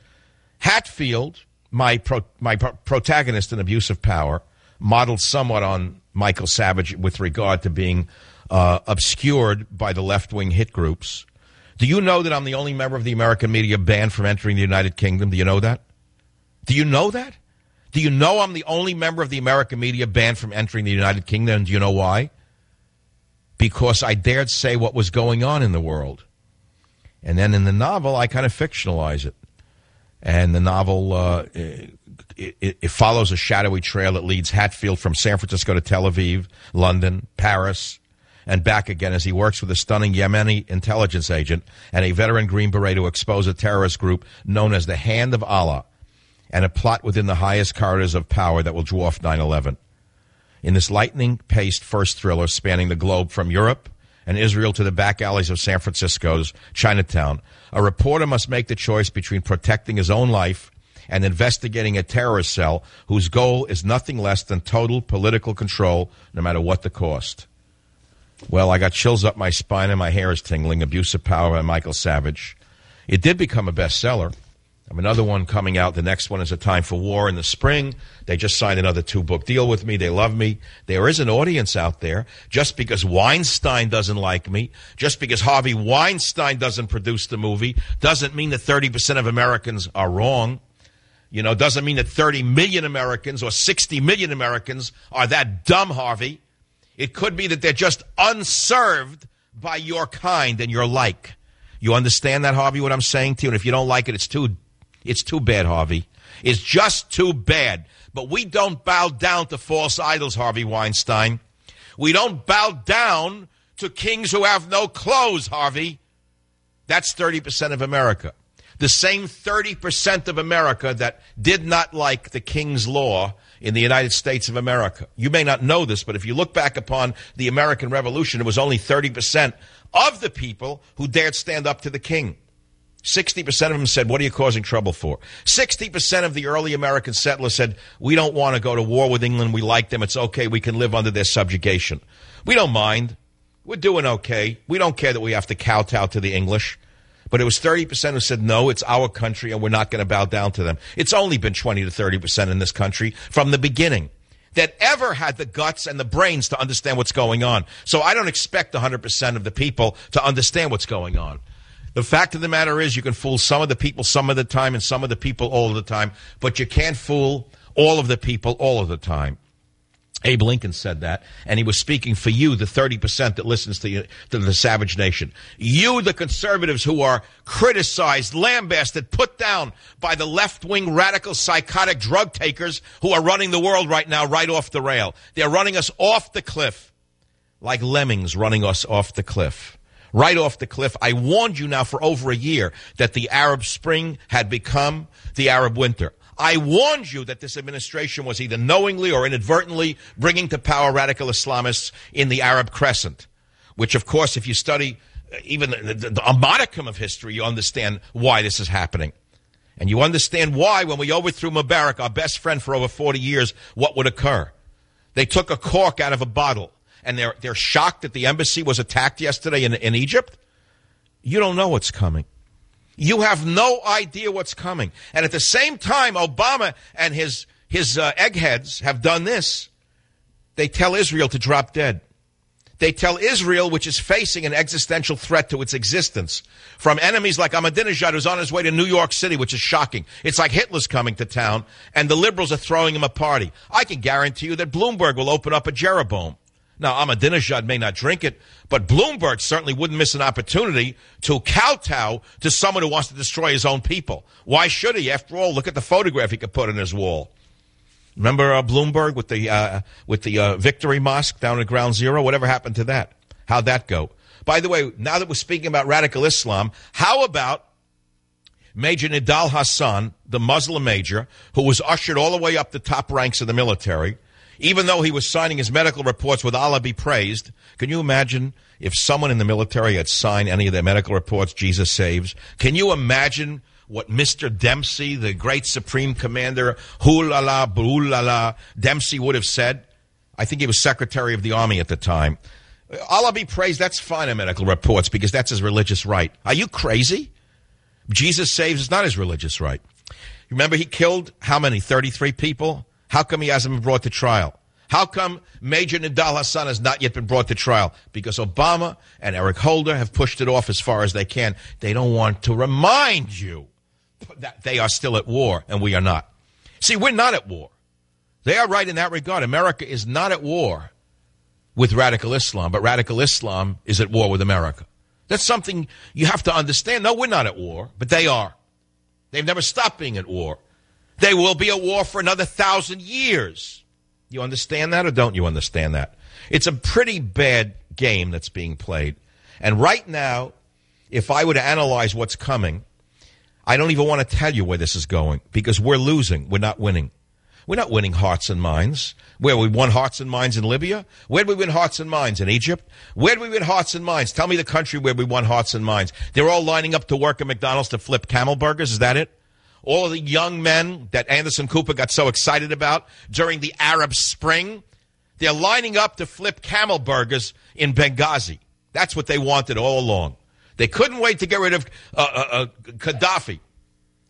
[SPEAKER 4] my protagonist in Abuse of Power, modeled somewhat on Michael Savage with regard to being obscured by the left-wing hit groups. Do you know that I'm the only member of the American media banned from entering the United Kingdom? Do you know that? Do you know that? Do you know I'm the only member of the American media banned from entering the United Kingdom? And do you know why? Because I dared say what was going on in the world. And then in the novel, I kind of fictionalize it. And the novel, it follows a shadowy trail that leads Hatfield from San Francisco to Tel Aviv, London, Paris, and back again as he works with a stunning Yemeni intelligence agent and a veteran Green Beret to expose a terrorist group known as the Hand of Allah, and a plot within the highest corridors of power that will dwarf 9/11. In this lightning-paced first thriller spanning the globe from Europe and Israel to the back alleys of San Francisco's Chinatown, a reporter must make the choice between protecting his own life and investigating a terrorist cell whose goal is nothing less than total political control, no matter what the cost. Well, I got chills up my spine and my hair is tingling. Abuse of Power by Michael Savage. It did become a bestseller. Another one coming out. The next one is A Time for War in the spring. They just signed another 2-book deal with me. They love me. There is an audience out there. Just because Weinstein doesn't like me, just because Harvey Weinstein doesn't produce the movie, doesn't mean that 30% of Americans are wrong. Doesn't mean that 30 million Americans or 60 million Americans are that dumb, Harvey. It could be that they're just unserved by your kind and your like. You understand that, Harvey, what I'm saying to you? And if you don't like it, it's too bad, Harvey. It's just too bad. But we don't bow down to false idols, Harvey Weinstein. We don't bow down to kings who have no clothes, Harvey. That's 30% of America. The same 30% of America that did not like the King's Law in the United States of America. You may not know this, but if you look back upon the American Revolution, it was only 30% of the people who dared stand up to the king. 60% of them said, what are you causing trouble for? 60% of the early American settlers said, we don't want to go to war with England. We like them. It's okay. We can live under their subjugation. We don't mind. We're doing okay. We don't care that we have to kowtow to the English. But it was 30% who said, no, it's our country and we're not going to bow down to them. It's only been 20 to 30% in this country from the beginning that ever had the guts and the brains to understand what's going on. So I don't expect 100% of the people to understand what's going on. The fact of the matter is you can fool some of the people some of the time and some of the people all of the time, but you can't fool all of the people all of the time. Abe Lincoln said that, and he was speaking for you, the 30% that listens to the Savage Nation. You, the conservatives who are criticized, lambasted, put down by the left-wing radical psychotic drug takers who are running the world right now right off the rail. They're running us off the cliff like lemmings running us off the cliff. Right off the cliff. I warned you now for over a year that the Arab Spring had become the Arab Winter. I warned you that this administration was either knowingly or inadvertently bringing to power radical Islamists in the Arab Crescent, which, of course, if you study even a modicum of history, you understand why this is happening. And you understand why, when we overthrew Mubarak, our best friend for over 40 years, what would occur. They took a cork out of a bottle. And they're shocked that the embassy was attacked yesterday in Egypt. You don't know what's coming. You have no idea what's coming. And at the same time, Obama and his eggheads have done this. They tell Israel to drop dead. They tell Israel, which is facing an existential threat to its existence, from enemies like Ahmadinejad, who's on his way to New York City, which is shocking. It's like Hitler's coming to town, and the liberals are throwing him a party. I can guarantee you that Bloomberg will open up a Jeroboam. Now, Ahmadinejad may not drink it, but Bloomberg certainly wouldn't miss an opportunity to kowtow to someone who wants to destroy his own people. Why should he? After all, look at the photograph he could put on his wall. Remember Bloomberg with the Victory Mosque down at Ground Zero? Whatever happened to that? How'd that go? By the way, now that we're speaking about radical Islam, how about Major Nidal Hassan, the Muslim major, who was ushered all the way up the top ranks of the military, even though he was signing his medical reports with Allah be praised? Can you imagine if someone in the military had signed any of their medical reports, Jesus saves? Can you imagine what Mr. Dempsey, the great supreme commander, Hulala, Bulala, Dempsey would have said? I think he was Secretary of the Army at the time. Allah be praised, that's fine in medical reports because that's his religious right. Are you crazy? Jesus saves is not his religious right. Remember, he killed how many? 33 people? How come he hasn't been brought to trial? How come Major Nidal Hassan has not yet been brought to trial? Because Obama and Eric Holder have pushed it off as far as they can. They don't want to remind you that they are still at war, and we are not. See, we're not at war. They are right in that regard. America is not at war with radical Islam, but radical Islam is at war with America. That's something you have to understand. No, we're not at war, but they are. They've never stopped being at war. They will be at war for another 1,000 years. You understand that or don't you understand that? It's a pretty bad game that's being played. And right now, if I were to analyze what's coming, I don't even want to tell you where this is going because we're losing. We're not winning. We're not winning hearts and minds. Where we won hearts and minds in Libya? Where did we win hearts and minds? In Egypt? Where did we win hearts and minds? Tell me the country where we won hearts and minds. They're all lining up to work at McDonald's to flip camel burgers. Is that it? All of the young men that Anderson Cooper got so excited about during the Arab Spring, they're lining up to flip camel burgers in Benghazi. That's what they wanted all along. They couldn't wait to get rid of Gaddafi.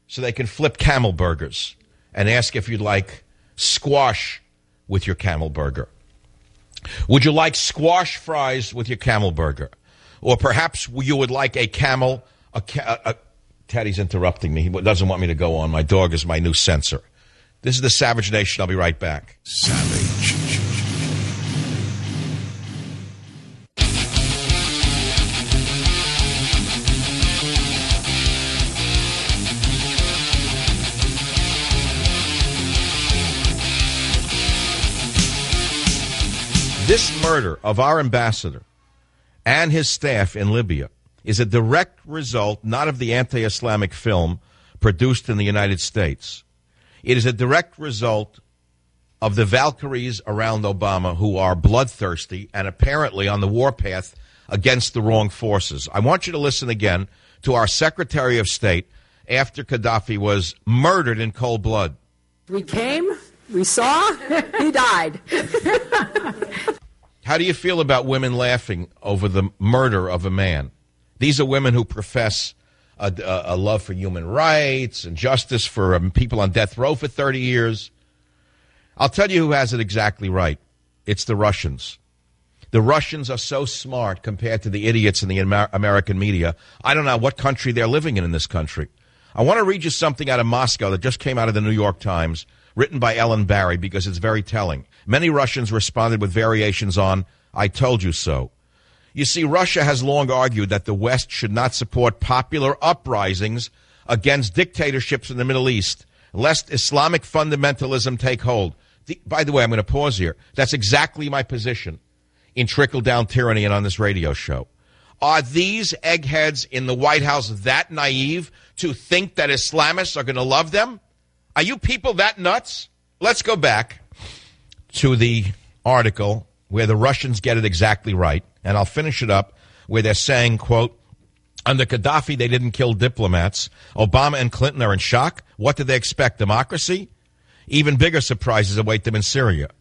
[SPEAKER 4] so they can flip camel burgers and ask if you'd like squash with your camel burger. Would you like squash fries with your camel burger? Or perhaps you would like a camel... Teddy's interrupting me. He doesn't want me to go on. My dog is my new censor. This is the Savage Nation. I'll be right back.
[SPEAKER 1] Savage.
[SPEAKER 4] This murder of our ambassador and his staff in Libya is a direct result not of the anti-Islamic film produced in the United States. It is a direct result of the Valkyries around Obama who are bloodthirsty and apparently on the warpath against the wrong forces. I want you to listen again to our Secretary of State after Gaddafi was murdered in cold blood.
[SPEAKER 3] We came, we saw, he died.
[SPEAKER 4] How do you feel about women laughing over the murder of a man? These are women who profess a love for human rights and justice for people on death row for 30 years. I'll tell you who has it exactly right. It's the Russians. The Russians are so smart compared to the idiots in the American media. I don't know what country they're living in this country. I want to read you something out of Moscow that just came out of the New York Times, written by Ellen Barry, because it's very telling. Many Russians responded with variations on, "I told you so." You see, Russia has long argued that the West should not support popular uprisings against dictatorships in the Middle East, lest Islamic fundamentalism take hold. By the way, I'm going to pause here. That's exactly my position in trickle-down tyranny and on this radio show. Are these eggheads in the White House that naive to think that Islamists are going to love them? Are you people that nuts? Let's go back to the article where the Russians get it exactly right, and I'll finish it up where they're saying, quote, under Gaddafi, they didn't kill diplomats. Obama and Clinton are in shock. What did they expect, democracy? Even bigger surprises await them in Syria.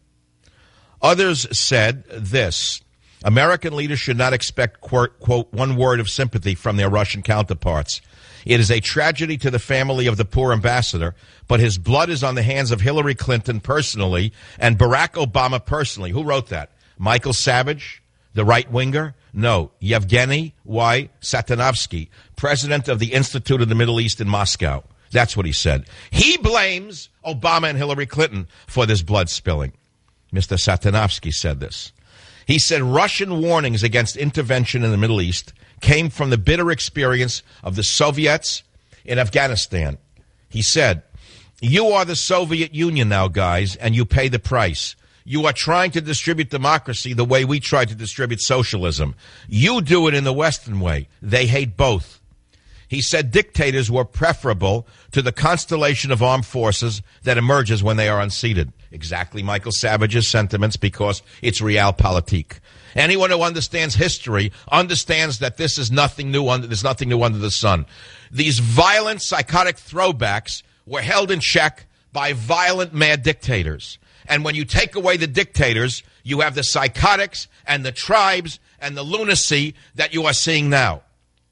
[SPEAKER 4] Others said this, American leaders should not expect, quote, one word of sympathy from their Russian counterparts. It is a tragedy to the family of the poor ambassador, but his blood is on the hands of Hillary Clinton personally and Barack Obama personally. Who wrote that? Michael Savage, the right-winger? No, Yevgeny Y. Satanovsky, president of the Institute of the Middle East in Moscow. That's what he said. He blames Obama and Hillary Clinton for this blood spilling. Mr. Satanovsky said this. He said Russian warnings against intervention in the Middle East came from the bitter experience of the Soviets in Afghanistan. He said, you are the Soviet Union now, guys, and you pay the price. You are trying to distribute democracy the way we try to distribute socialism. You do it in the Western way. They hate both. He said dictators were preferable to the constellation of armed forces that emerges when they are unseated. Exactly Michael Savage's sentiments, because it's realpolitik. Anyone who understands history understands that this is nothing new. There's nothing new under the sun. These violent, psychotic throwbacks were held in check by violent, mad dictators. And when you take away the dictators, you have the psychotics and the tribes and the lunacy that you are seeing now.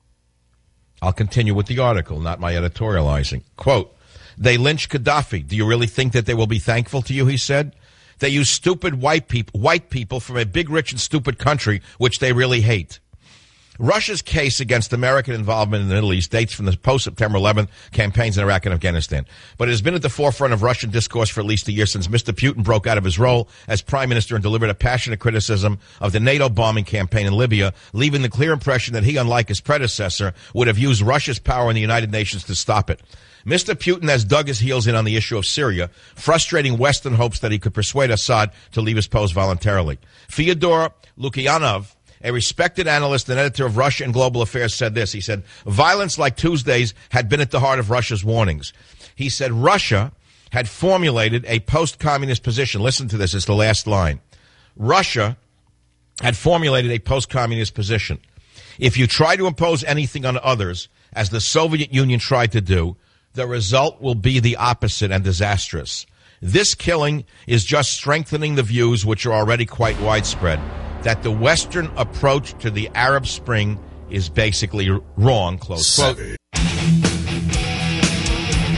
[SPEAKER 4] I'll continue with the article, not my editorializing. Quote, they lynched Gaddafi. Do you really think that they will be thankful to you, he said? They use stupid white people from a big, rich, and stupid country, which they really hate. Russia's case against American involvement in the Middle East dates from the post-September 11th campaigns in Iraq and Afghanistan. But it has been at the forefront of Russian discourse for at least a year since Mr. Putin broke out of his role as prime minister and delivered a passionate criticism of the NATO bombing campaign in Libya, leaving the clear impression that he, unlike his predecessor, would have used Russia's power in the United Nations to stop it. Mr. Putin has dug his heels in on the issue of Syria, frustrating Western hopes that he could persuade Assad to leave his post voluntarily. Fyodor Lukyanov, a respected analyst and editor of Russia and Global Affairs, said this. He said, violence like Tuesday's had been at the heart of Russia's warnings. He said Russia had formulated a post-communist position. Listen to this. It's the last line. Russia had formulated a post-communist position. If you try to impose anything on others, as the Soviet Union tried to do, the result will be the opposite and disastrous. This killing is just strengthening the views, which are already quite widespread, that the Western approach to the Arab Spring is basically wrong, close quote.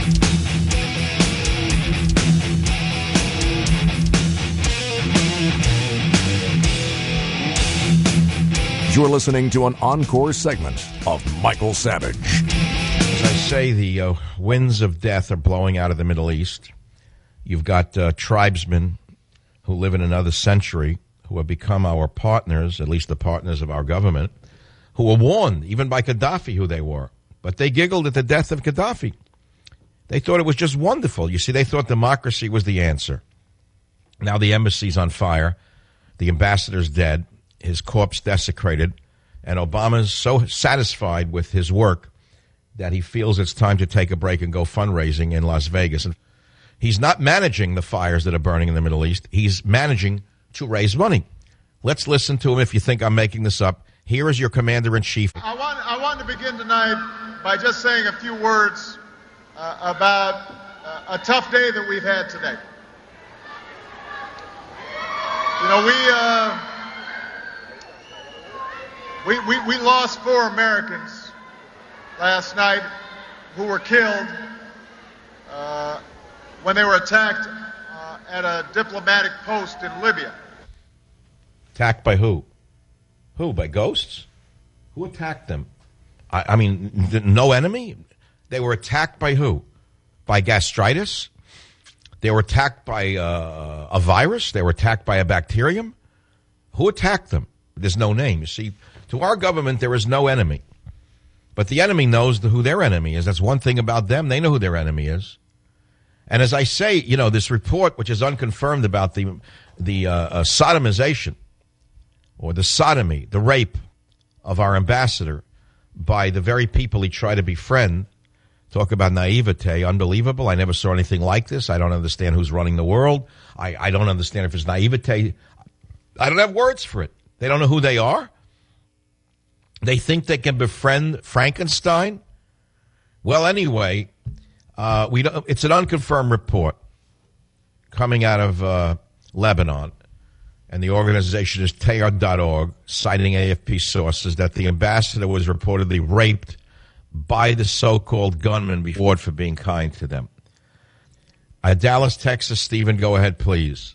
[SPEAKER 2] You're listening to an encore segment of Michael Savage.
[SPEAKER 4] As I say, the winds of death are blowing out of the Middle East. You've got tribesmen who live in another century who have become our partners, at least the partners of our government, who were warned, even by Gaddafi, who they were. But they giggled at the death of Gaddafi. They thought it was just wonderful. You see, they thought democracy was the answer. Now the embassy's on fire. The ambassador's dead. His corpse desecrated. And Obama's so satisfied with his work that he feels it's time to take a break and go fundraising in Las Vegas. And he's not managing the fires that are burning in the Middle East. He's managing to raise money. Let's listen to him if you think I'm making this up. Here is your commander-in-chief.
[SPEAKER 7] I want to begin tonight by just saying a few words about a tough day that we've had today. You know, we lost 4 Americans last night who were killed when they were attacked at a diplomatic post in Libya.
[SPEAKER 4] Attacked by who? Who? By ghosts? Who attacked them? I mean, no enemy? They were attacked by who? By gastritis? They were attacked by a virus? They were attacked by a bacterium? Who attacked them? There's no name. You see, to our government, there is no enemy. But the enemy knows who their enemy is. That's one thing about them. They know who their enemy is. And as I say, you know, this report, which is unconfirmed about the sodomization or the sodomy, the rape of our ambassador by the very people he tried to befriend, talk about naivete, unbelievable. I never saw anything like this. I don't understand who's running the world. I don't understand if it's naivete. I don't have words for it. They don't know who they are. They think they can befriend Frankenstein. Well, anyway, it's an unconfirmed report coming out of Lebanon, and the organization is Tayar.org, citing AFP sources that the ambassador was reportedly raped by the so-called gunman before for being kind to them. Dallas, Texas. Stephen, go ahead, please.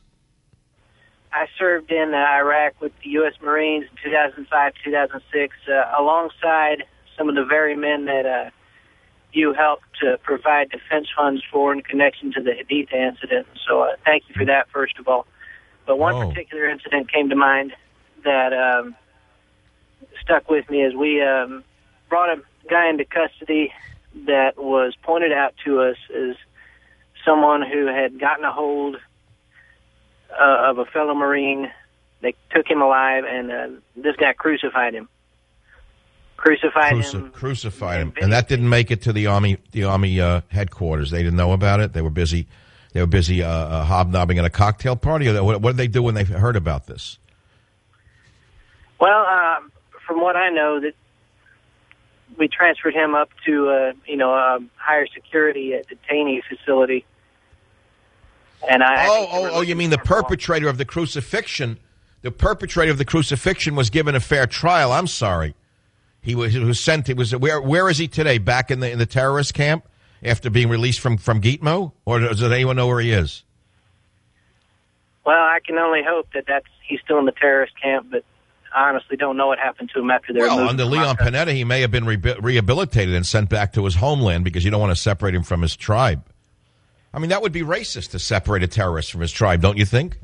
[SPEAKER 8] I served in Iraq with the U.S. Marines in 2005, 2006, alongside some of the very men that you helped to provide defense funds for in connection to the Haditha incident. So thank you for that, first of all. But one particular incident came to mind that stuck with me as we brought a guy into custody that was pointed out to us as someone who had gotten a hold of a fellow Marine. They took him alive, and this guy crucified him. Crucified him.
[SPEAKER 4] And that didn't make it to the Army headquarters. They didn't know about it. They were busy hobnobbing at a cocktail party. What did they do when they heard about this?
[SPEAKER 8] Well, from what I know, that we transferred him up to a higher security detainee facility. And
[SPEAKER 4] you mean the perpetrator of the crucifixion? The perpetrator of the crucifixion was given a fair trial. I'm sorry. He was sent. Where is he today? Back in the terrorist camp after being released from Gitmo? Or does anyone know where he is?
[SPEAKER 8] Well, I can only hope that he's still in the terrorist camp, but I honestly don't know what happened to him after they removed him.
[SPEAKER 4] Under Leon Panetta, he may have been rehabilitated and sent back to his homeland because you don't want to separate him from his tribe. I mean, that would be racist to separate a terrorist from his tribe, don't you think?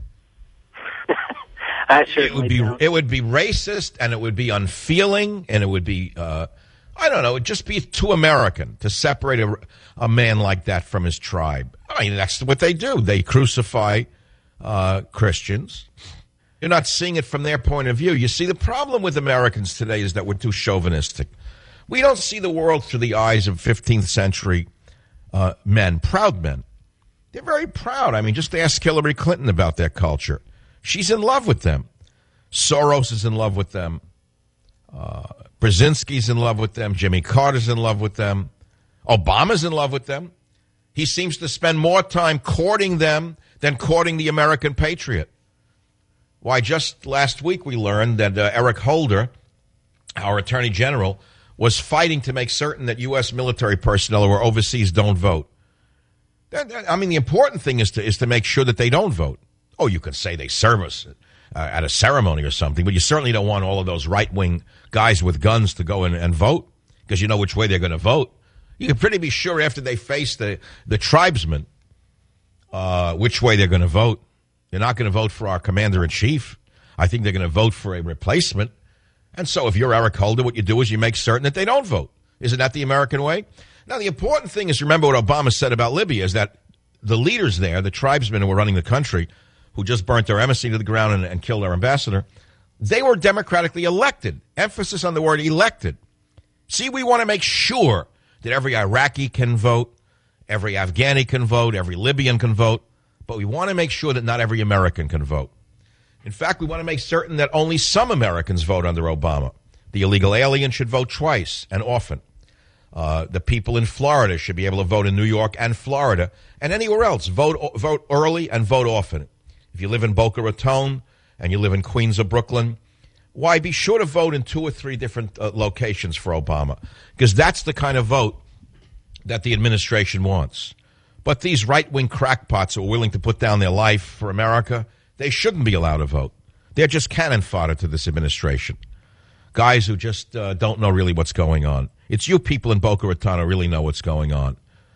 [SPEAKER 8] I certainly don't.
[SPEAKER 4] It would be racist, and it would be unfeeling, and it would be, I don't know, it would just be too American to separate a man like that from his tribe. I mean, that's what they do. They crucify Christians. You're not seeing it from their point of view. You see, the problem with Americans today is that we're too chauvinistic. We don't see the world through the eyes of 15th century men, proud men. They're very proud. I mean, just ask Hillary Clinton about their culture. She's in love with them. Soros is in love with them. Brzezinski's in love with them. Jimmy Carter's in love with them. Obama's in love with them. He seems to spend more time courting them than courting the American patriot. Why, just last week we learned that Eric Holder, our Attorney General, was fighting to make certain that U.S. military personnel who are overseas don't vote. I mean, the important thing is to make sure that they don't vote. Oh, you can say they serve us at a ceremony or something, but you certainly don't want all of those right-wing guys with guns to go in and vote, because you know which way they're going to vote. You can pretty be sure after they face the tribesmen which way they're going to vote. They're not going to vote for our commander-in-chief. I think they're going to vote for a replacement. And so if you're Eric Holder, what you do is you make certain that they don't vote. Isn't that the American way? Now, the important thing is, remember what Obama said about Libya, is that the leaders there, the tribesmen who were running the country, who just burnt their embassy to the ground and killed our ambassador, they were democratically elected. Emphasis on the word elected. See, we want to make sure that every Iraqi can vote, every Afghani can vote, every Libyan can vote, but we want to make sure that not every American can vote. In fact, we want to make certain that only some Americans vote under Obama. The illegal alien should vote twice and often. The people in Florida should be able to vote in New York and Florida and anywhere else. Vote early and vote often. If you live in Boca Raton and you live in Queens or Brooklyn, why, be sure to vote in 2 or 3 different locations for Obama, because that's the kind of vote that the administration wants. But these right-wing crackpots who are willing to put down their life for America, they shouldn't be allowed to vote. They're just cannon fodder to this administration. Guys who just don't know really what's going on. It's you people in Boca Raton who really know what's going on.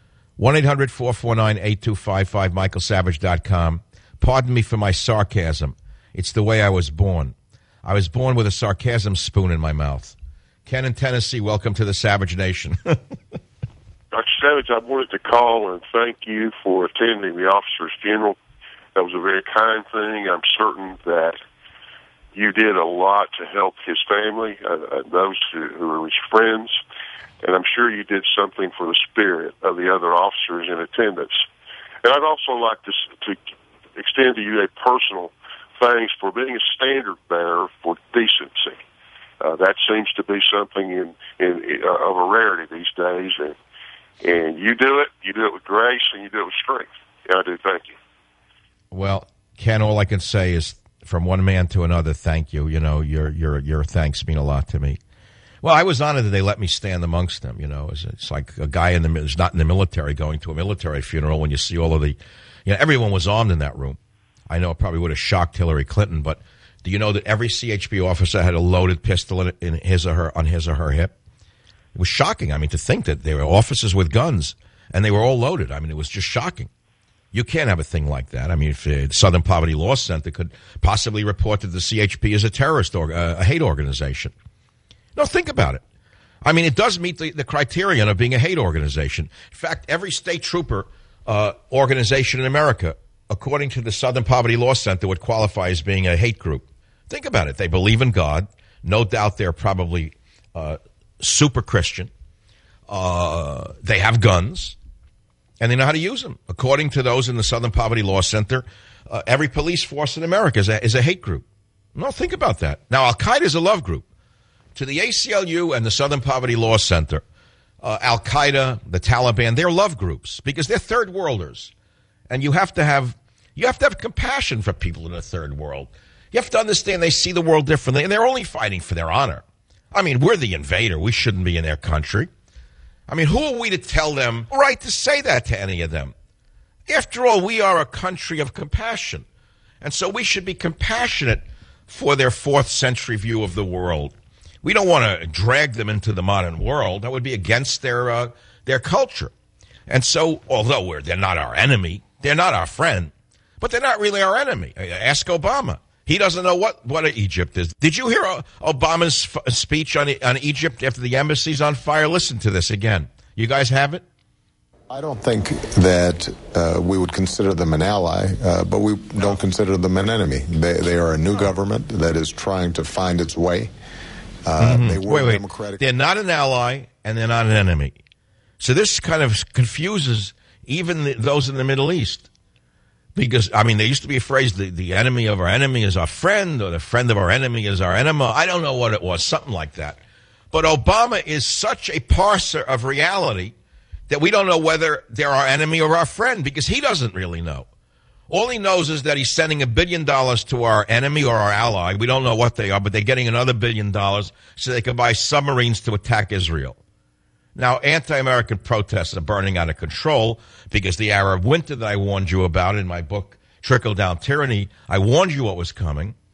[SPEAKER 4] 1-800-449-8255, michaelsavage.com. Pardon me for my sarcasm. It's the way I was born. I was born with a sarcasm spoon in my mouth. Ken in Tennessee, welcome to the Savage Nation.
[SPEAKER 9] Dr. Savage, I wanted to call and thank you for attending the officer's funeral. That was a very kind thing. I'm certain that you did a lot to help his family, those who were his friends, and I'm sure you did something for the spirit of the other officers in attendance. And I'd also like to extend to you a personal thanks for being a standard bearer for decency. That seems to be something of a rarity these days, and you do it. You do it with grace, and you do it with strength. And I do thank you.
[SPEAKER 4] Well, Ken, all I can say is, from one man to another, thank you. You know, your thanks mean a lot to me. Well, I was honored that they let me stand amongst them. You know, it's like a guy who's not in the military going to a military funeral when you see all of the, everyone was armed in that room. I know it probably would have shocked Hillary Clinton, but do you know that every CHP officer had a loaded pistol on his or her hip? It was shocking. I mean, to think that they were officers with guns and they were all loaded. I mean, it was just shocking. You can't have a thing like that. I mean, if the Southern Poverty Law Center could possibly report that the CHP is a terrorist or a hate organization. No, think about it. I mean, it does meet the criterion of being a hate organization. In fact, every state trooper organization in America, according to the Southern Poverty Law Center, would qualify as being a hate group. Think about it. They believe in God. No doubt they're probably super Christian. They have guns, and they know how to use them. According to those in the Southern Poverty Law Center, every police force in America is a hate group. No, think about that. Now, Al-Qaeda is a love group. To the ACLU and the Southern Poverty Law Center, Al-Qaeda, the Taliban, they're love groups because they're third worlders. And you have to have compassion for people in the third world. You have to understand they see the world differently, and they're only fighting for their honor. I mean, we're the invader. We shouldn't be in their country. I mean, who are we to tell them, right, to say that to any of them? After all, we are a country of compassion. And so we should be compassionate for their 4th century view of the world. We don't want to drag them into the modern world. That would be against their culture. And so, although they're not our enemy, they're not our friend, but they're not really our enemy. Ask Obama. He doesn't know what Egypt is. Did you hear Obama's speech on Egypt after the embassy's on fire? Listen to this again. You guys have it?
[SPEAKER 10] I don't think that we would consider them an ally, but we don't consider them an enemy. They are a new government that is trying to find its way. They were democratic.
[SPEAKER 4] They're not an ally, and they're not an enemy. So this kind of confuses even those in the Middle East. Because, I mean, there used to be a phrase, the enemy of our enemy is our friend, or the friend of our enemy is our enemy. I don't know what it was, something like that. But Obama is such a parser of reality that we don't know whether they're our enemy or our friend, because he doesn't really know. All he knows is that he's sending $1 billion to our enemy or our ally. We don't know what they are, but they're getting another $1 billion so they can buy submarines to attack Israel. Now, anti-American protests are burning out of control because the Arab winter that I warned you about in my book, Trickle-Down Tyranny, I warned you what was coming.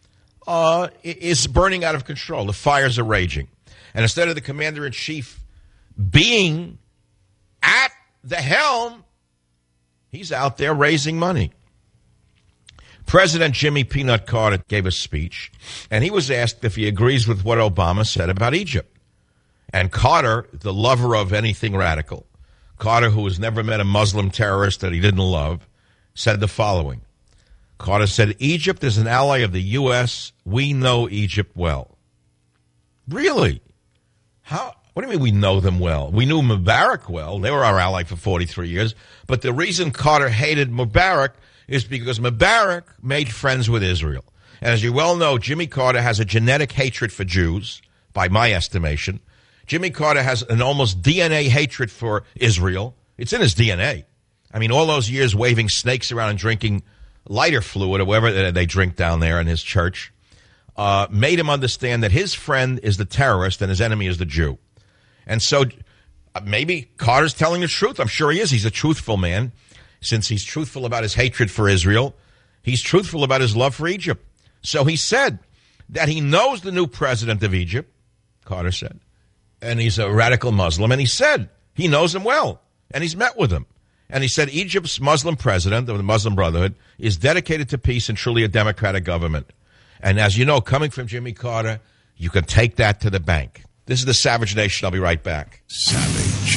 [SPEAKER 4] is burning out of control. The fires are raging. And instead of the commander-in-chief being at the helm, he's out there raising money. President Jimmy Peanut Carter gave a speech, and he was asked if he agrees with what Obama said about Egypt. And Carter, the lover of anything radical, Carter, who has never met a Muslim terrorist that he didn't love, said the following. Carter said, Egypt is an ally of the U.S. We know Egypt well. Really? How? What do you mean we know them well? We knew Mubarak well. They were our ally for 43 years. But the reason Carter hated Mubarak is because Mubarak made friends with Israel. And as you well know, Jimmy Carter has a genetic hatred for Jews, by my estimation. Jimmy Carter has an almost DNA hatred for Israel. It's in his DNA. I mean, all those years waving snakes around and drinking lighter fluid or whatever they drink down there in his church made him understand that his friend is the terrorist and his enemy is the Jew. And so maybe Carter's telling the truth. I'm sure he is. He's a truthful man. Since he's truthful about his hatred for Israel, he's truthful about his love for Egypt. So he said that he knows the new president of Egypt, Carter said, and he's a radical Muslim, and he said he knows him well, and he's met with him. And he said Egypt's Muslim president of the Muslim Brotherhood is dedicated to peace and truly a democratic government. And as you know, coming from Jimmy Carter, you can take that to the bank. This is the Savage Nation. I'll be right back.
[SPEAKER 1] Savage.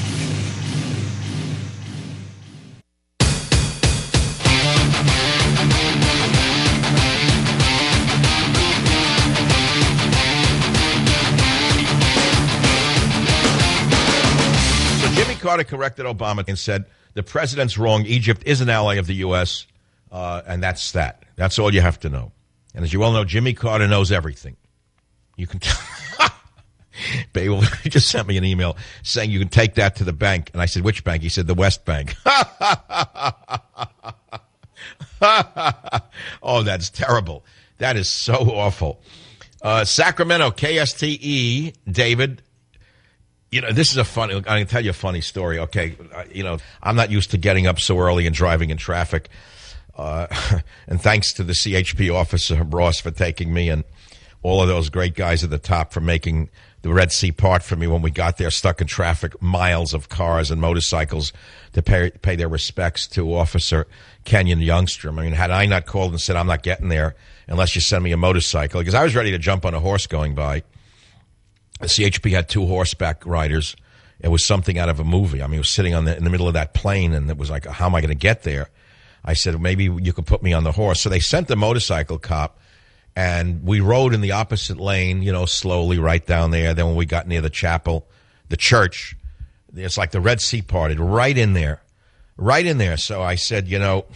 [SPEAKER 4] Carter corrected Obama and said, the president's wrong. Egypt is an ally of the U.S., and that's that. That's all you have to know. And as you all know, Jimmy Carter knows everything. You can Babel just sent me an email saying you can take that to the bank. And I said, which bank? He said, the West Bank. Oh, that's terrible. That is so awful. Sacramento, KSTE, David. You know, this is I'm going to tell you a funny story. Okay, I'm not used to getting up so early and driving in traffic. And thanks to the CHP officer, Ross, for taking me, and all of those great guys at the top for making the Red Sea part for me when we got there, stuck in traffic, miles of cars and motorcycles to pay their respects to Officer Kenyon Youngstrom. I mean, had I not called and said, I'm not getting there unless you send me a motorcycle, because I was ready to jump on a horse going by. The CHP had 2 horseback riders. It was something out of a movie. I mean, he was sitting in the middle of that plane, and it was like, how am I going to get there? I said, maybe you could put me on the horse. So they sent the motorcycle cop, and we rode in the opposite lane, slowly right down there. Then when we got near the chapel, the church, it's like the Red Sea parted right in there. So I said,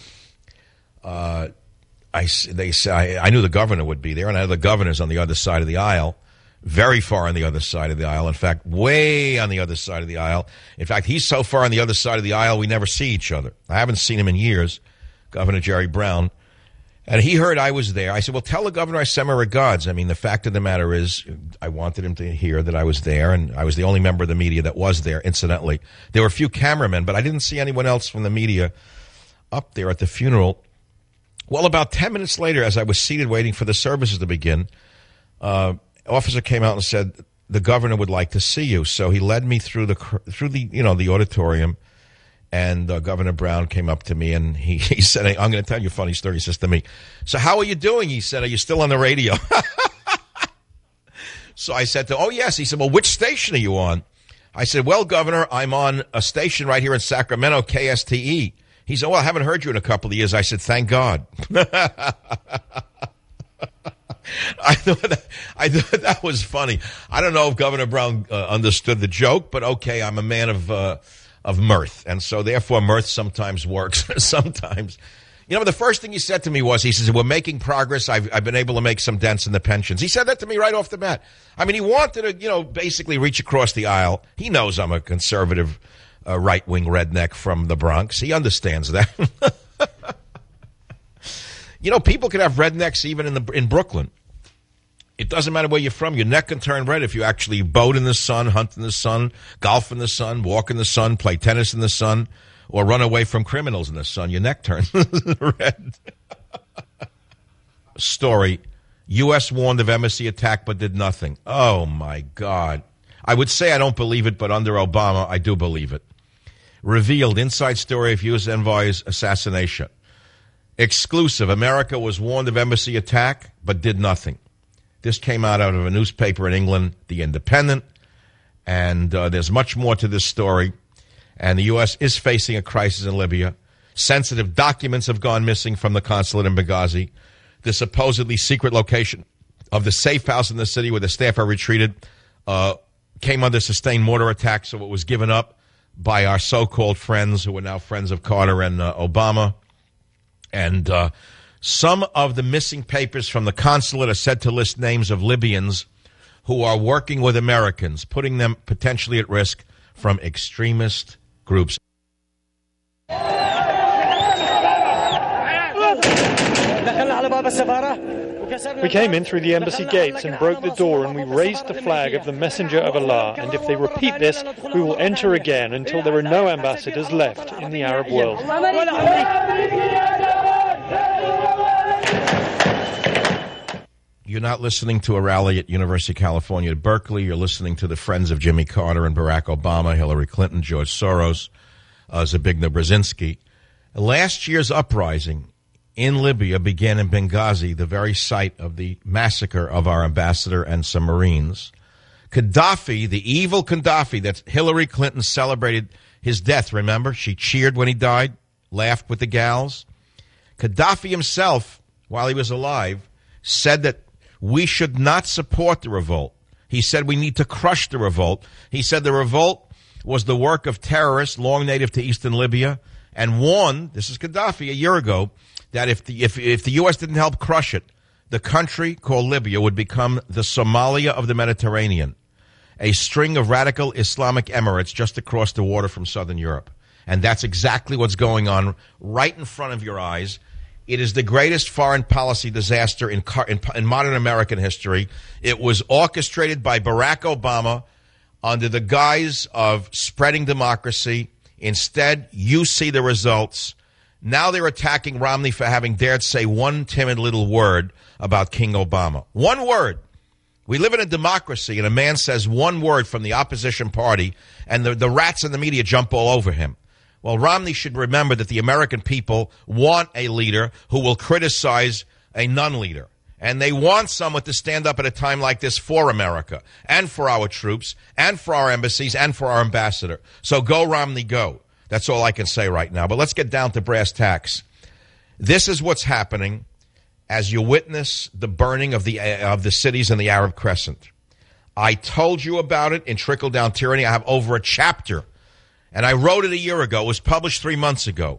[SPEAKER 4] I knew the governor would be there, and I know the governor's on the other side of the aisle. Very far on the other side of the aisle. In fact, way on the other side of the aisle. In fact, he's so far on the other side of the aisle, we never see each other. I haven't seen him in years, Governor Jerry Brown. And he heard I was there. I said, well, tell the governor I send my regards. I mean, the fact of the matter is, I wanted him to hear that I was there, and I was the only member of the media that was there, incidentally. There were a few cameramen, but I didn't see anyone else from the media up there at the funeral. Well, about 10 minutes later, as I was seated waiting for the services to begin, officer came out and said, the governor would like to see you. So he led me through the auditorium, and Governor Brown came up to me, and he said, hey, I'm going to tell you a funny story. He says to me, so how are you doing? He said, are you still on the radio? So I said to him, oh, yes. He said, well, which station are you on? I said, well, Governor, I'm on a station right here in Sacramento, KSTE. He said, well, I haven't heard you in a couple of years. I said, thank God. I thought that was funny. I don't know if Governor Brown understood the joke, but okay, I'm a man of mirth, and so therefore mirth sometimes works. Sometimes, the first thing he said to me was, he says, we're making progress. I've been able to make some dents in the pensions. He said that to me right off the bat. I mean, he wanted to, basically reach across the aisle. He knows I'm a conservative, right-wing redneck from the Bronx. He understands that. People can have rednecks even in Brooklyn. It doesn't matter where you're from. Your neck can turn red if you actually boat in the sun, hunt in the sun, golf in the sun, walk in the sun, play tennis in the sun, or run away from criminals in the sun. Your neck turns red. Story. U.S. warned of embassy attack but did nothing. Oh, my God. I would say I don't believe it, but under Obama, I do believe it. Revealed inside story of U.S. envoy's assassination. Exclusive. America was warned of embassy attack but did nothing. This came out of a newspaper in England, The Independent, and there's much more to this story. And the U.S. is facing a crisis in Libya. Sensitive documents have gone missing from the consulate in Benghazi. The supposedly secret location of the safe house in the city where the staff are retreated came under sustained mortar attack, so it was given up by our so-called friends who are now friends of Carter and Obama. And some of the missing papers from the consulate are said to list names of Libyans who are working with Americans, putting them potentially at risk from extremist groups.
[SPEAKER 11] We came in through the embassy gates and broke the door, and we raised the flag of the Messenger of Allah, and if they repeat this, we will enter again until there are no ambassadors left in the Arab world.
[SPEAKER 4] You're not listening to a rally at University of California at Berkeley. You're listening to the friends of Jimmy Carter and Barack Obama, Hillary Clinton, George Soros, Zbigniew Brzezinski. Last year's uprising in Libya began in Benghazi, the very site of the massacre of our ambassador and some Marines. Gaddafi, the evil Gaddafi that Hillary Clinton celebrated his death, remember? She cheered when he died, laughed with the gals. Gaddafi himself, while he was alive, said that we should not support the revolt. He said we need to crush the revolt. He said the revolt was the work of terrorists long native to eastern Libya, and warned, this is Gaddafi a year ago, that if the U.S. didn't help crush it, the country called Libya would become the Somalia of the Mediterranean, a string of radical Islamic emirates just across the water from southern Europe. And that's exactly what's going on right in front of your eyes. It is the greatest foreign policy disaster in modern American history. It was orchestrated by Barack Obama under the guise of spreading democracy. Instead, you see the results. Now they're attacking Romney for having dared say one timid little word about King Obama. One word. We live in a democracy, and a man says one word from the opposition party, and the rats in the media jump all over him. Well, Romney should remember that the American people want a leader who will criticize a non-leader. And they want someone to stand up at a time like this for America and for our troops and for our embassies and for our ambassador. So go, Romney, go. That's all I can say right now. But let's get down to brass tacks. This is what's happening as you witness the burning of the cities in the Arab Crescent. I told you about it in Trickle Down Tyranny. I have over a chapter. And I wrote it a year ago. It was published 3 months ago.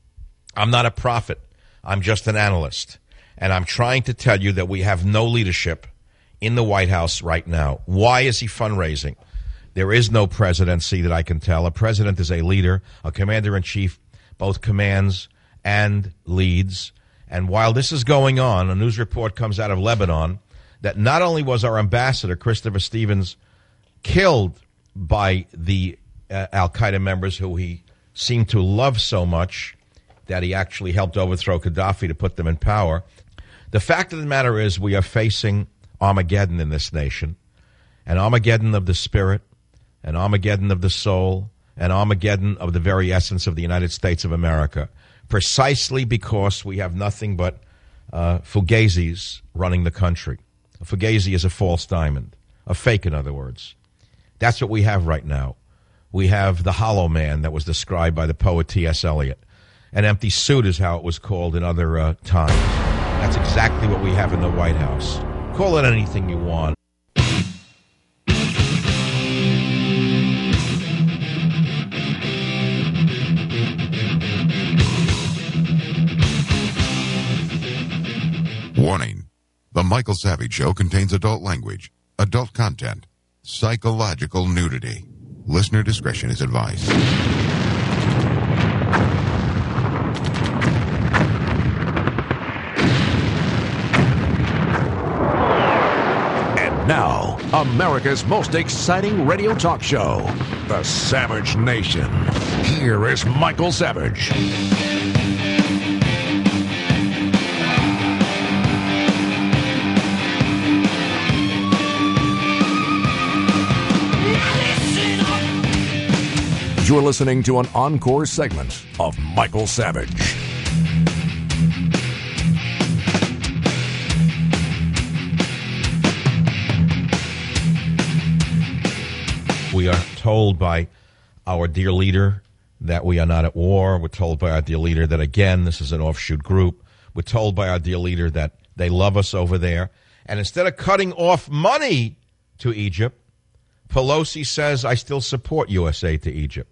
[SPEAKER 4] I'm not a prophet. I'm just an analyst. And I'm trying to tell you that we have no leadership in the White House right now. Why is he fundraising? There is no presidency that I can tell. A president is a leader, a commander-in-chief, both commands and leads. And while this is going on, a news report comes out of Lebanon that not only was our ambassador, Christopher Stevens, killed by the al-Qaeda members who he seemed to love so much that he actually helped overthrow Gaddafi to put them in power. The fact of the matter is we are facing Armageddon in this nation, an Armageddon of the spirit, an Armageddon of the soul, an Armageddon of the very essence of the United States of America, precisely because we have nothing but fugazis running the country. A fugazi is a false diamond, a fake, in other words. That's what we have right now. We have the hollow man that was described by the poet T.S. Eliot. An empty suit is how it was called in other times. That's exactly what we have in the White House. Call it anything you want.
[SPEAKER 1] Warning. The Michael Savage Show contains adult language, adult content, psychological nudity. Listener discretion is advised.
[SPEAKER 2] And now, America's most exciting radio talk show, The Savage Nation. Here is Michael Savage. You're listening to an encore segment of Michael Savage.
[SPEAKER 4] We are told by our dear leader that we are not at war. We're told by our dear leader that, again, this is an offshoot group. We're told by our dear leader that they love us over there. And instead of cutting off money to Egypt, Pelosi says, I still support U.S. aid to Egypt.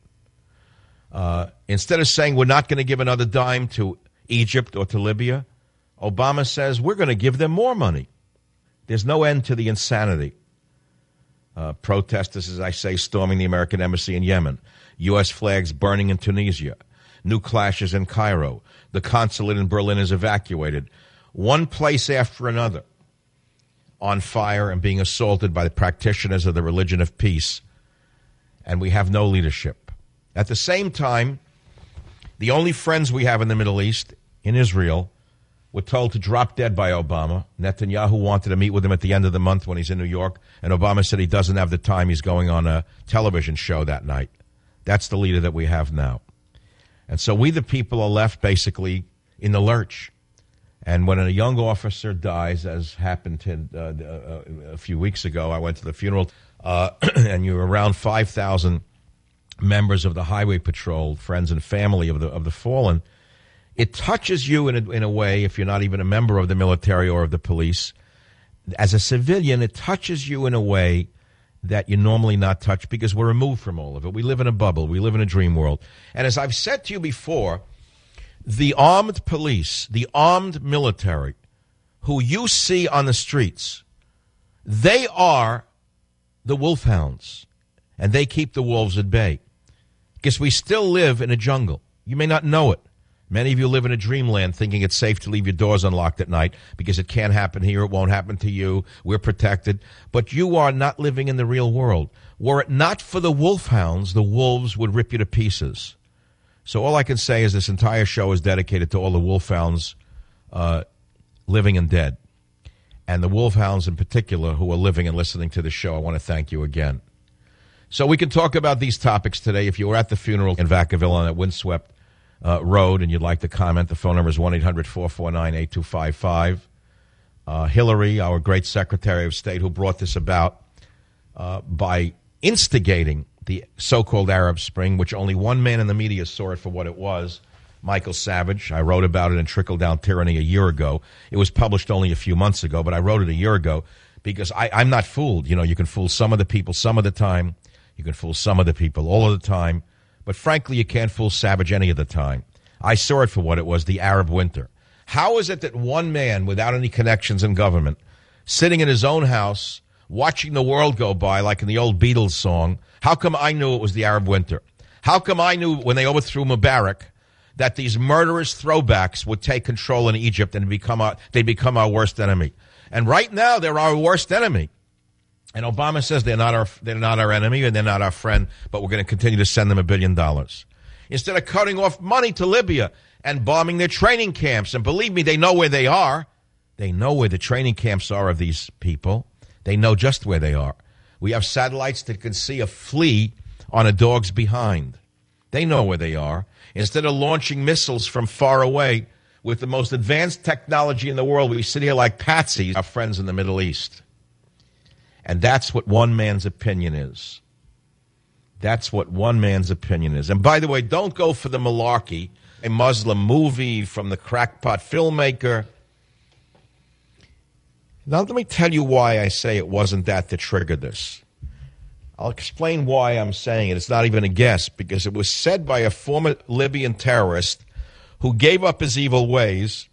[SPEAKER 4] Instead of saying we're not going to give another dime to Egypt or to Libya, Obama says we're going to give them more money. There's no end to the insanity. Protesters, as I say, storming the American embassy in Yemen, U.S. flags burning in Tunisia, new clashes in Cairo, the consulate in Berlin is evacuated, one place after another on fire and being assaulted by the practitioners of the religion of peace, and we have no leadership. At the same time, the only friends we have in the Middle East, in Israel, were told to drop dead by Obama. Netanyahu wanted to meet with him at the end of the month when he's in New York, and Obama said he doesn't have the time. He's going on a television show that night. That's the leader that we have now. And so we, the people, are left basically in the lurch. And when a young officer dies, as happened a few weeks ago, I went to the funeral, and you're around 5,000 members of the Highway Patrol, friends and family of the fallen. It touches you in a way, if you're not even a member of the military or of the police. As a civilian, it touches you in a way that you're normally not touched because we're removed from all of it. We live in a bubble. We live in a dream world. And as I've said to you before, the armed police, the armed military, who you see on the streets, they are the wolfhounds, and they keep the wolves at bay. Because we still live in a jungle. You may not know it. Many of you live in a dreamland thinking it's safe to leave your doors unlocked at night because it can't happen here, it won't happen to you, we're protected. But you are not living in the real world. Were it not for the wolfhounds, the wolves would rip you to pieces. So all I can say is this entire show is dedicated to all the wolfhounds living and dead. And the wolfhounds in particular who are living and listening to the show, I want to thank you again. So we can talk about these topics today. If you were at the funeral in Vacaville on that windswept road and you'd like to comment, the phone number is 1-800-449-8255. Hillary, our great Secretary of State, who brought this about by instigating the so-called Arab Spring, which only one man in the media saw it for what it was, Michael Savage. I wrote about it in Trickle Down Tyranny a year ago. It was published only a few months ago, but I wrote it a year ago because I'm not fooled. You know, you can fool some of the people some of the time. You can fool some of the people all of the time. But frankly, you can't fool Savage any of the time. I saw it for what it was, the Arab Winter. How is it that one man without any connections in government, sitting in his own house, watching the world go by like in the old Beatles song, how come I knew it was the Arab Winter? How come I knew when they overthrew Mubarak that these murderous throwbacks would take control in Egypt and they become our worst enemy? And right now, they're our worst enemy. And Obama says they're not our enemy and they're not our friend, but we're going to continue to send them $1 billion. Instead of cutting off money to Libya and bombing their training camps, and believe me, they know where they are. They know where the training camps are of these people. They know just where they are. We have satellites that can see a flea on a dog's behind. They know where they are. Instead of launching missiles from far away with the most advanced technology in the world, we sit here like patsies, our friends in the Middle East. And that's what one man's opinion is. That's what one man's opinion is. And by the way, don't go for the malarkey, a Muslim movie from the crackpot filmmaker. Now, let me tell you why I say it wasn't that triggered this. I'll explain why I'm saying it. It's not even a guess, because it was said by a former Libyan terrorist who gave up his evil ways,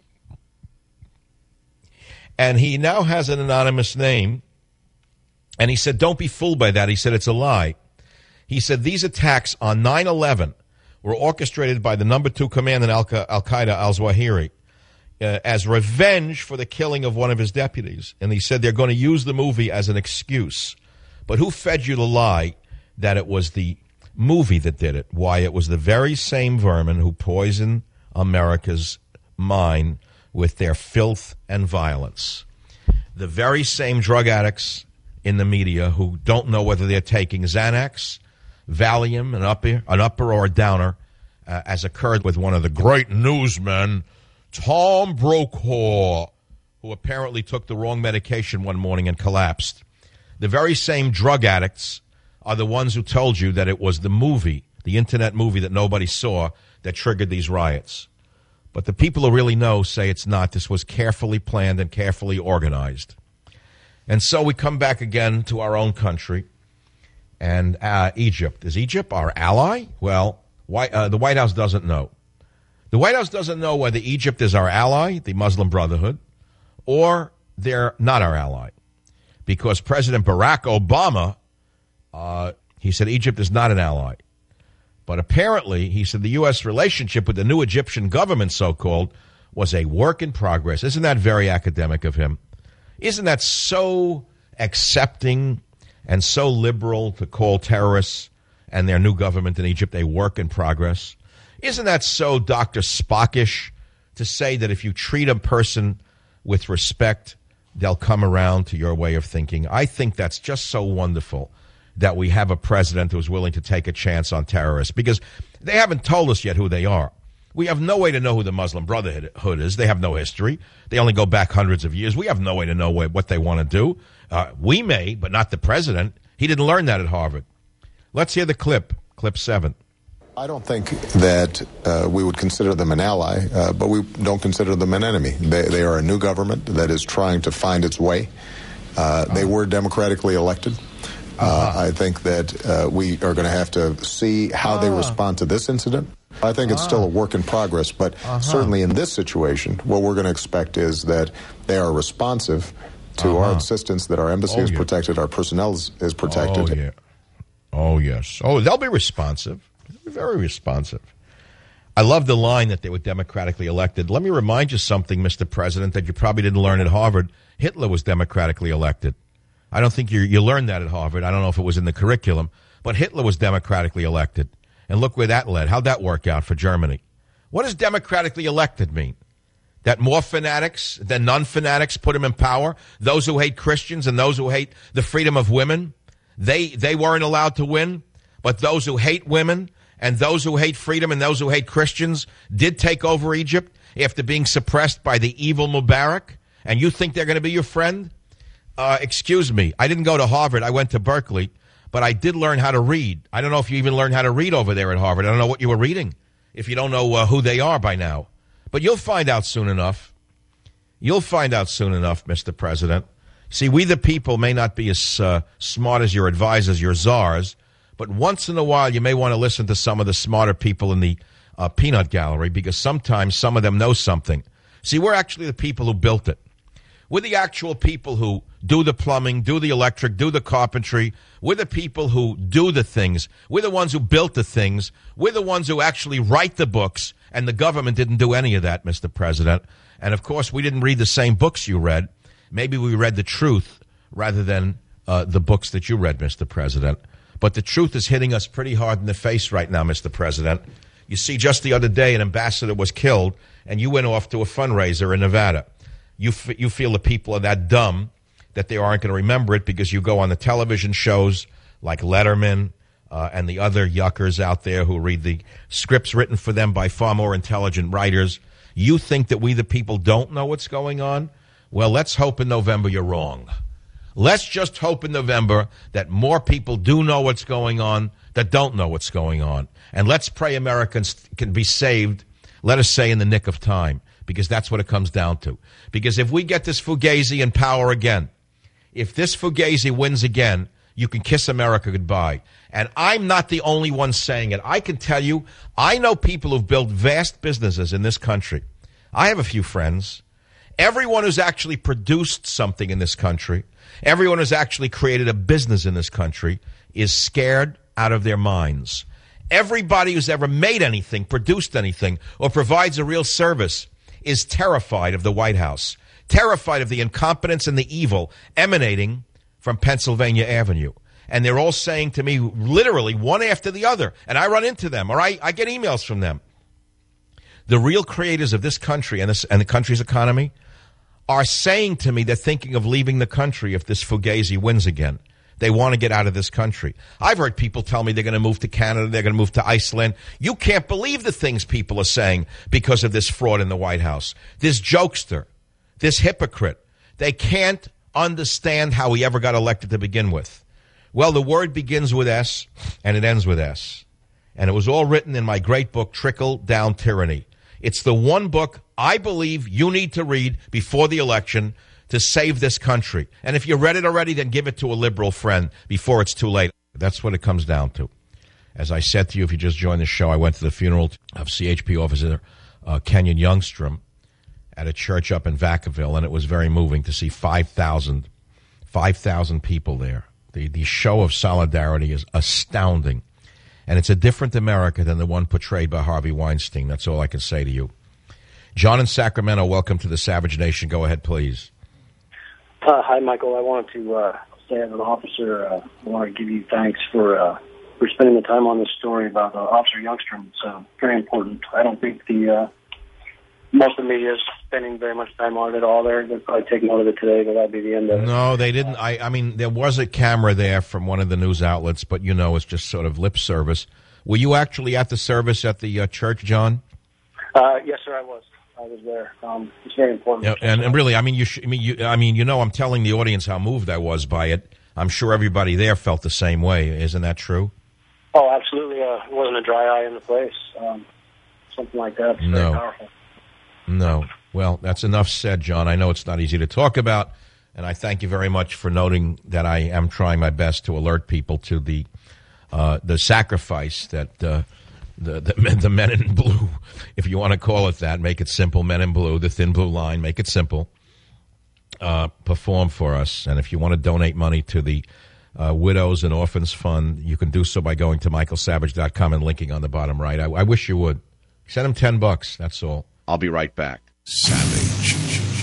[SPEAKER 4] and he now has an anonymous name. And he said, don't be fooled by that. He said, it's a lie. He said, these attacks on 9/11 were orchestrated by the number 2 commander in Al-Qaeda, al-Zawahiri, as revenge for the killing of one of his deputies. And he said they're going to use the movie as an excuse. But who fed you the lie that it was the movie that did it? Why, it was the very same vermin who poisoned America's mind with their filth and violence. The very same drug addicts in the media who don't know whether they're taking Xanax, Valium, an upper or a downer, as occurred with one of the great newsmen, Tom Brokaw, who apparently took the wrong medication one morning and collapsed. The very same drug addicts are the ones who told you that it was the movie, the internet movie that nobody saw, that triggered these riots. But the people who really know say it's not. This was carefully planned and carefully organized. And so we come back again to our own country and Egypt. Is Egypt our ally? Well, the White House doesn't know. The White House doesn't know whether Egypt is our ally, the Muslim Brotherhood, or they're not our ally. Because President Barack Obama, he said Egypt is not an ally. But apparently, he said the U.S. relationship with the new Egyptian government, so-called, was a work in progress. Isn't that very academic of him? Isn't that so accepting and so liberal to call terrorists and their new government in Egypt a work in progress? Isn't that so Dr. Spockish to say that if you treat a person with respect, they'll come around to your way of thinking? I think that's just so wonderful that we have a president who's willing to take a chance on terrorists, because they haven't told us yet who they are. We have no way to know who the Muslim Brotherhood is. They have no history. They only go back hundreds of years. We have no way to know what they want to do. We may, but not the president. He didn't learn that at Harvard. Let's hear the clip 7.
[SPEAKER 10] I don't think that we would consider them an ally, but we don't consider them an enemy. They are a new government that is trying to find its way. They were democratically elected. I think that we are going to have to see how they respond to this incident. I think it's still a work in progress, but certainly in this situation, what we're going to expect is that they are responsive to our insistence that our embassy is protected, our personnel is protected.
[SPEAKER 4] Oh, yes. Oh, they'll be responsive. They'll be very responsive. I love the line that they were democratically elected. Let me remind you something, Mr. President, that you probably didn't learn at Harvard. Hitler was democratically elected. I don't think you learned that at Harvard. I don't know if it was in the curriculum, but Hitler was democratically elected. And look where that led. How'd that work out for Germany? What does democratically elected mean? That more fanatics than non-fanatics put him in power? Those who hate Christians and those who hate the freedom of women, they weren't allowed to win. But those who hate women and those who hate freedom and those who hate Christians did take over Egypt after being suppressed by the evil Mubarak. And you think they're going to be your friend? Excuse me. I didn't go to Harvard. I went to Berkeley. But I did learn how to read. I don't know if you even learned how to read over there at Harvard. I don't know what you were reading, if you don't know who they are by now. But you'll find out soon enough. You'll find out soon enough, Mr. President. See, we the people may not be as smart as your advisors, your czars, but once in a while you may want to listen to some of the smarter people in the peanut gallery, because sometimes some of them know something. See, we're actually the people who built it. We're the actual people who do the plumbing, do the electric, do the carpentry. We're the people who do the things. We're the ones who built the things. We're the ones who actually write the books, and the government didn't do any of that, Mr. President. And, of course, we didn't read the same books you read. Maybe we read the truth rather than the books that you read, Mr. President. But the truth is hitting us pretty hard in the face right now, Mr. President. You see, just the other day, an ambassador was killed, and you went off to a fundraiser in Nevada. You feel the people are that dumb that they aren't going to remember it because you go on the television shows like Letterman and the other yuckers out there who read the scripts written for them by far more intelligent writers. You think that we the people don't know what's going on? Well, let's hope in November you're wrong. Let's just hope in November that more people do know what's going on that don't know what's going on. And let's pray Americans can be saved, let us say, in the nick of time. Because that's what it comes down to. Because if we get this Fugazi in power again, if this Fugazi wins again, you can kiss America goodbye. And I'm not the only one saying it. I can tell you, I know people who've built vast businesses in this country. I have a few friends. Everyone who's actually produced something in this country, everyone who's actually created a business in this country is scared out of their minds. Everybody who's ever made anything, produced anything, or provides a real service is terrified of the White House, terrified of the incompetence and the evil emanating from Pennsylvania Avenue. And they're all saying to me, literally, one after the other, and I run into them, or I get emails from them. The real creators of this country and the country's economy are saying to me they're thinking of leaving the country if this Fugazi wins again. They want to get out of this country. I've heard people tell me they're going to move to Canada, they're going to move to Iceland. You can't believe the things people are saying because of this fraud in the White House. This jokester, this hypocrite. They can't understand how he ever got elected to begin with. Well, the word begins with S, and it ends with S. And it was all written in my great book, Trickle Down Tyranny. It's the one book I believe you need to read before the election to save this country. And if you read it already, then give it to a liberal friend before it's too late. That's what it comes down to. As I said to you, if you just joined the show, I went to the funeral of CHP officer Kenyon Youngstrom at a church up in Vacaville, and it was very moving to see 5,000 people there. The show of solidarity is astounding. And it's a different America than the one portrayed by Harvey Weinstein. That's all I can say to you. John in Sacramento, welcome to the Savage Nation. Go ahead, please.
[SPEAKER 12] Hi, Michael. I wanted to say as an officer, I want to give you thanks for spending the time on this story about Officer Youngstrom. It's very important. I don't think most of the media is spending very much time on it at all. They'll probably take note of it today, but that'd be the end of it.
[SPEAKER 4] No, they didn't. I mean, there was a camera there from one of the news outlets, but, it's just sort of lip service. Were you actually at the service at the church, John?
[SPEAKER 12] Yes, sir, I was. I was there. It's very important.
[SPEAKER 4] Yeah, and really, I'm telling the audience how moved I was by it. I'm sure everybody there felt the same way. Isn't that true?
[SPEAKER 12] Oh, absolutely. It wasn't a dry eye in the place. Something like that. It's very powerful.
[SPEAKER 4] No. Well, that's enough said, John. I know it's not easy to talk about, and I thank you very much for noting that I am trying my best to alert people to the sacrifice that the men in blue, if you want to call it that, make it simple, men in blue, the thin blue line, make it simple, perform for us. And if you want to donate money to the Widows and Orphans Fund, you can do so by going to michaelsavage.com and linking on the bottom right. I wish you would. Send them $10, that's all.
[SPEAKER 13] I'll be right back.
[SPEAKER 1] Savage.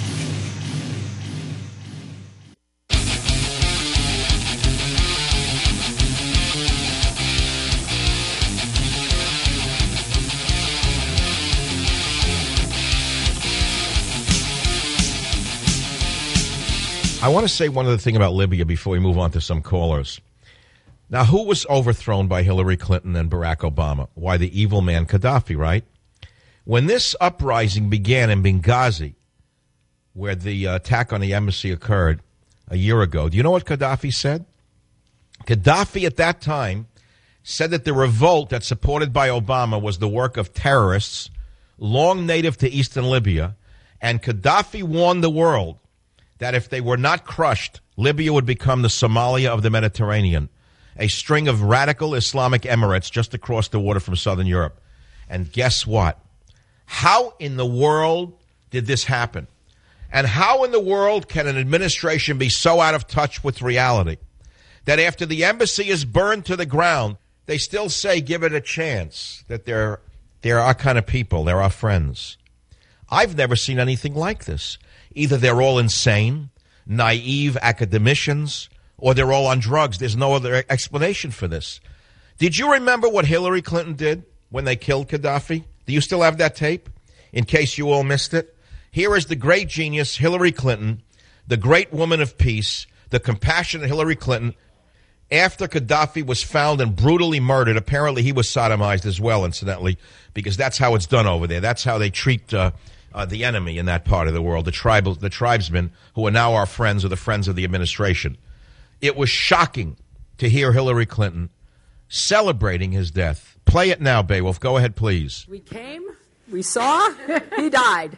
[SPEAKER 4] I want to say one other thing about Libya before we move on to some callers. Now, who was overthrown by Hillary Clinton and Barack Obama? Why, the evil man Gaddafi, right? When this uprising began in Benghazi, where the attack on the embassy occurred a year ago, do you know what Gaddafi said? Gaddafi at that time said that the revolt that's supported by Obama was the work of terrorists, long native to eastern Libya, and Gaddafi warned the world that if they were not crushed, Libya would become the Somalia of the Mediterranean, a string of radical Islamic emirates just across the water from southern Europe. And guess what? How in the world did this happen? And how in the world can an administration be so out of touch with reality that after the embassy is burned to the ground, they still say, give it a chance, that they're our kind of people, they're our friends? I've never seen anything like this. Either they're all insane, naive academicians, or they're all on drugs. There's no other explanation for this. Did you remember what Hillary Clinton did when they killed Gaddafi? Do you still have that tape, in case you all missed it? Here is the great genius, Hillary Clinton, the great woman of peace, the compassionate Hillary Clinton. After Gaddafi was found and brutally murdered, apparently he was sodomized as well, incidentally, because that's how it's done over there. That's how they treat the enemy in that part of the world, the tribesmen who are now our friends or the friends of the administration. It was shocking to hear Hillary Clinton celebrating his death. Play it now, Beowulf. Go ahead, please.
[SPEAKER 3] We came, we saw, he died.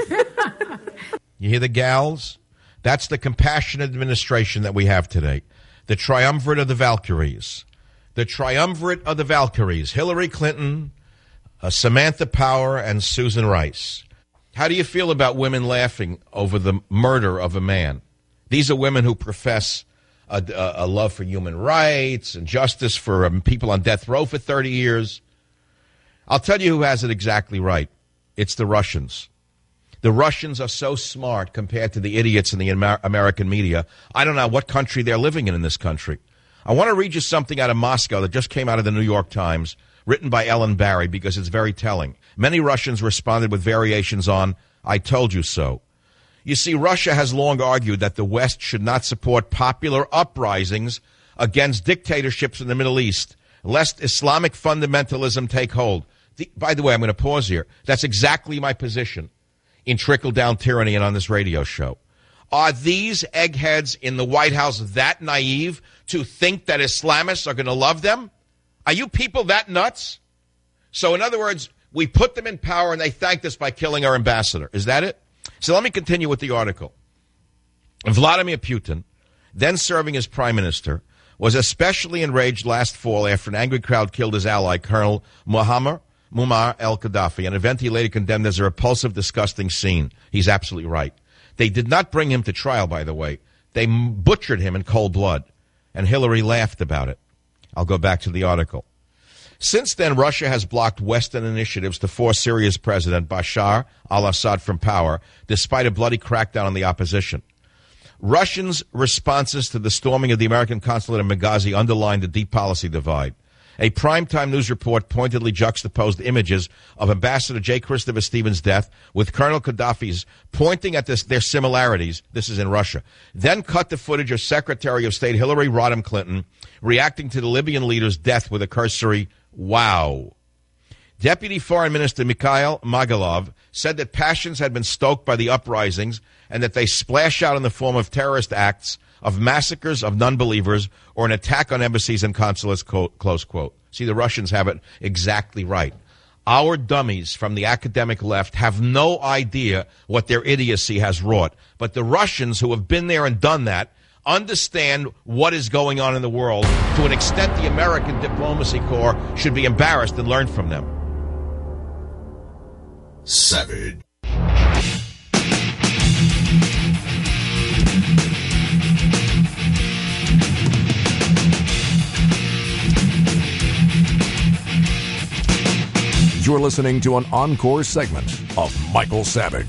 [SPEAKER 4] You hear the gals? That's the compassionate administration that we have today. The triumvirate of the Valkyries. The triumvirate of the Valkyries. Hillary Clinton, Samantha Power, and Susan Rice. How do you feel about women laughing over the murder of a man? These are women who profess a love for human rights and justice for people on death row for 30 years. I'll tell you who has it exactly right. It's the Russians. The Russians are so smart compared to the idiots in the American media. I don't know what country they're living in this country. I want to read you something out of Moscow that just came out of the New York Times, written by Ellen Barry, because it's very telling. Many Russians responded with variations on, I told you so. You see, Russia has long argued that the West should not support popular uprisings against dictatorships in the Middle East, lest Islamic fundamentalism take hold. By the way, I'm going to pause here. That's exactly my position in trickle-down tyranny and on this radio show. Are these eggheads in the White House that naive to think that Islamists are going to love them? Are you people that nuts? So, in other words, we put them in power and they thanked us by killing our ambassador. Is that it? So let me continue with the article. Vladimir Putin, then serving as prime minister, was especially enraged last fall after an angry crowd killed his ally, Colonel Muammar al-Gaddafi, an event he later condemned as a repulsive, disgusting scene. He's absolutely right. They did not bring him to trial, by the way. They butchered him in cold blood, and Hillary laughed about it. I'll go back to the article. Since then, Russia has blocked Western initiatives to force Syria's president, Bashar al-Assad, from power, despite a bloody crackdown on the opposition. Russians' responses to the storming of the American consulate in Benghazi underlined the deep policy divide. A primetime news report pointedly juxtaposed images of Ambassador J. Christopher Stevens' death with Colonel Gaddafi's, pointing at their similarities. This is in Russia. Then cut the footage of Secretary of State Hillary Rodham Clinton reacting to the Libyan leader's death with a cursory, "Wow." Deputy Foreign Minister Mikhail Magalov said that passions had been stoked by the uprisings and that they splash out in the form of terrorist acts, of massacres of non-believers, or an attack on embassies and consulates, close quote. See, the Russians have it exactly right. Our dummies from the academic left have no idea what their idiocy has wrought. But the Russians, who have been there and done that, understand what is going on in the world to an extent the American diplomacy corps should be embarrassed and learn from them.
[SPEAKER 2] Savage. You're listening to an encore segment of Michael Savage.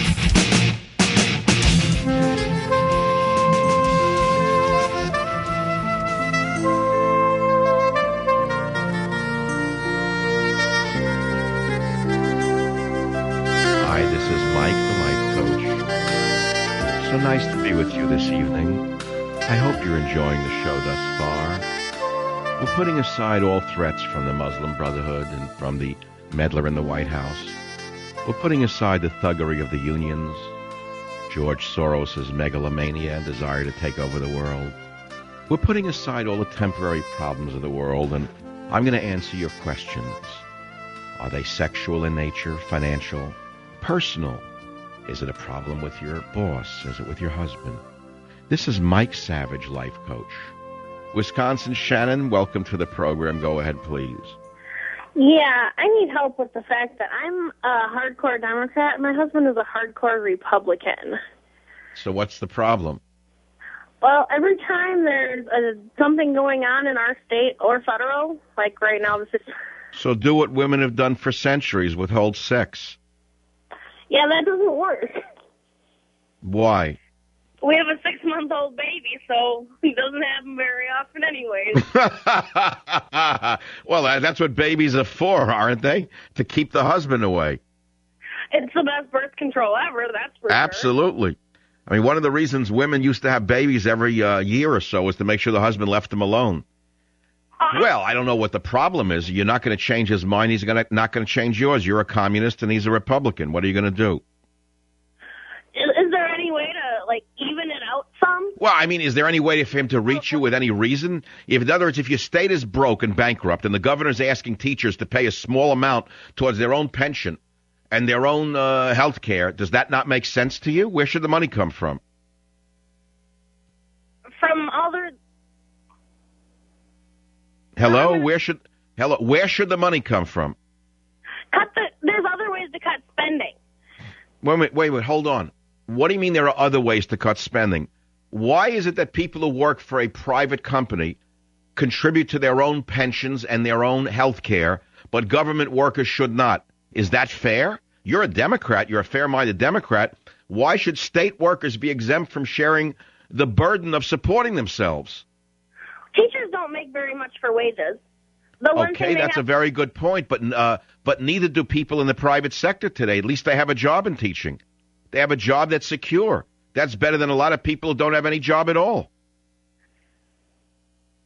[SPEAKER 4] Hi, this is Mike, the Life Coach. So nice to be with you this evening. I hope you're enjoying the show thus far. We're putting aside all threats from the Muslim Brotherhood and from the meddler in the White House. We're putting aside the thuggery of the unions, George Soros' megalomania and desire to take over the world. We're putting aside all the temporary problems of the world, and I'm going to answer your questions. Are they sexual in nature, financial, personal? Is it a problem with your boss? Is it with your husband? This is Mike Savage, Life Coach. Wisconsin Shannon, welcome to the program. Go ahead, please.
[SPEAKER 13] Yeah, I need help with the fact that I'm a hardcore Democrat and my husband is a hardcore Republican.
[SPEAKER 4] So what's the problem?
[SPEAKER 13] Well, every time there's something going on in our state or federal, like right now, this is...
[SPEAKER 4] So do what women have done for centuries, withhold sex.
[SPEAKER 13] Yeah, that doesn't work.
[SPEAKER 4] Why?
[SPEAKER 13] We have a 6-month-old baby, so he doesn't happen very often anyways.
[SPEAKER 4] Well, that's what babies are for, aren't they? To keep the husband away.
[SPEAKER 13] It's the best birth control ever, that's for
[SPEAKER 4] Absolutely.
[SPEAKER 13] Sure.
[SPEAKER 4] I mean, one of the reasons women used to have babies every year or so was to make sure the husband left them alone. Well, I don't know what the problem is. You're not going to change his mind. He's not going to change yours. You're a communist and he's a Republican. What are you going to do?
[SPEAKER 13] Is there any way to, like, even it out some?
[SPEAKER 4] Well, I mean, is there any way for him to reach you with any reason? In other words, if your state is broke and bankrupt and the governor's asking teachers to pay a small amount towards their own pension and their own health care, does that not make sense to you? Where should the money come from?
[SPEAKER 13] From other...
[SPEAKER 4] Hello? Where should the money come from?
[SPEAKER 13] There's other ways to cut spending.
[SPEAKER 4] Wait, hold on. What do you mean there are other ways to cut spending? Why is it that people who work for a private company contribute to their own pensions and their own health care, but government workers should not? Is that fair? You're a Democrat. You're a fair-minded Democrat. Why should state workers be exempt from sharing the burden of supporting themselves?
[SPEAKER 13] Teachers don't make very much for wages.
[SPEAKER 4] Okay, that's a very good point, but neither do people in the private sector today. At least they have a job in teaching. They have a job that's secure. That's better than a lot of people who don't have any job at all.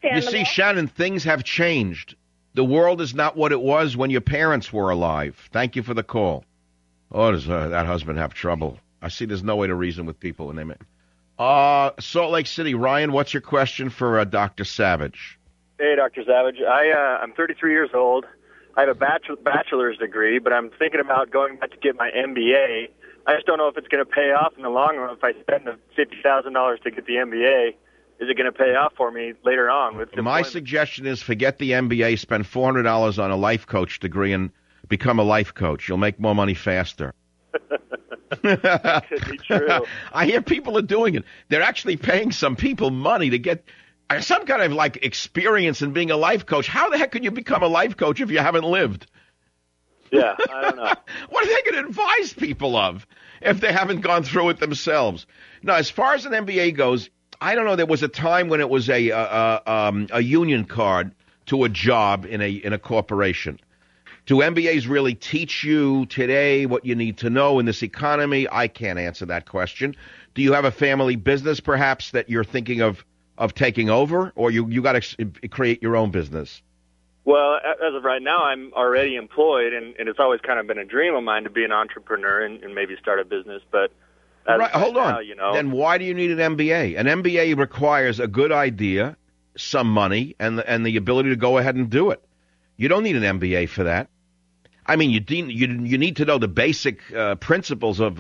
[SPEAKER 13] understandable.
[SPEAKER 4] You see, Shannon, things have changed. The world is not what it was when your parents were alive. Thank you for the call. Oh, does that husband have trouble? I see there's no way to reason with people when they make. Salt Lake City, Ryan, what's your question for Dr. Savage?
[SPEAKER 14] Hey, Dr. Savage. I'm 33 years old. I have a bachelor's degree, but I'm thinking about going back to get my MBA. I just don't know if it's going to pay off in the long run. If I spend the $50,000 to get the MBA, is it going to pay off for me later on? With
[SPEAKER 4] my suggestion is forget the MBA, spend $400 on a life coach degree, and become a life coach. You'll make more money faster.
[SPEAKER 14] That could be true.
[SPEAKER 4] I hear people are doing it. They're actually paying some people money to get some kind of like experience in being a life coach. How the heck can you become a life coach if you haven't lived?
[SPEAKER 14] Yeah, I don't know.
[SPEAKER 4] What are they going to advise people of if they haven't gone through it themselves? Now, as far as an MBA goes, I don't know. There was a time when it was a union card to a job in a corporation. Do MBAs really teach you today what you need to know in this economy? I can't answer that question. Do you have a family business, perhaps, that you're thinking of taking over, or you got to create your own business?
[SPEAKER 14] Well, as of right now, I'm already employed, and it's always kind of been a dream of mine to be an entrepreneur and maybe start a business. But
[SPEAKER 4] hold on.
[SPEAKER 14] Now, you know,
[SPEAKER 4] then why do you need an MBA? An MBA requires a good idea, some money, and the ability to go ahead and do it. You don't need an MBA for that. I mean, you need to know the basic principles of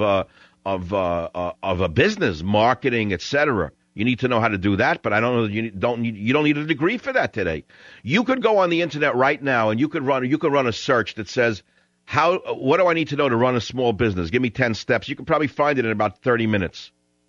[SPEAKER 4] a business, marketing, etc. You need to know how to do that, but I don't know. You don't need a degree for that today. You could go on the internet right now and you could run a search that says, what do I need to know to run a small business? Give me 10 steps. You could probably find it in about 30 minutes.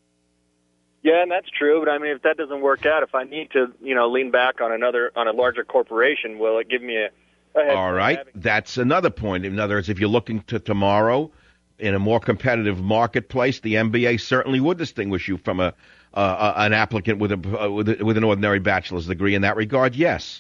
[SPEAKER 14] Yeah, and that's true. But I mean, if that doesn't work out, if I need to, lean back on a larger corporation, will it give me a
[SPEAKER 4] all right, that's another point. In other words, if you're looking to tomorrow in a more competitive marketplace, the MBA certainly would distinguish you from an applicant with an ordinary bachelor's degree. In that regard, yes,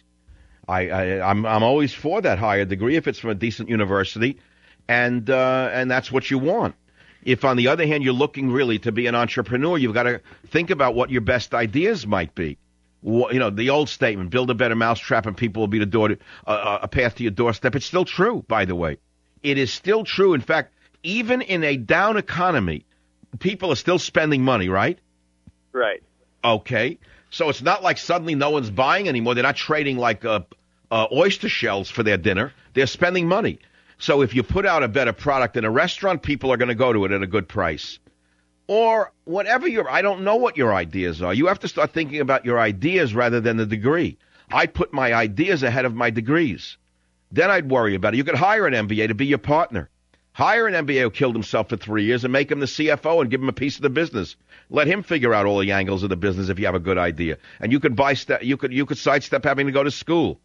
[SPEAKER 4] I'm always for that higher degree if it's from a decent university, and that's what you want. If, on the other hand, you're looking really to be an entrepreneur, you've got to think about what your best ideas might be. The old statement, build a better mousetrap and people will be a path to your doorstep. It's still true, by the way. It is still true. In fact, even in a down economy, people are still spending money, right?
[SPEAKER 14] Right.
[SPEAKER 4] Okay. So it's not like suddenly no one's buying anymore. They're not trading like oyster shells for their dinner. They're spending money. So if you put out a better product in a restaurant, people are going to go to it at a good price. Or whatever I don't know what your ideas are. You have to start thinking about your ideas rather than the degree. I'd put my ideas ahead of my degrees. Then I'd worry about it. You could hire an MBA to be your partner. Hire an MBA who killed himself for 3 years and make him the CFO and give him a piece of the business. Let him figure out all the angles of the business if you have a good idea. And you could you could sidestep having to go to school.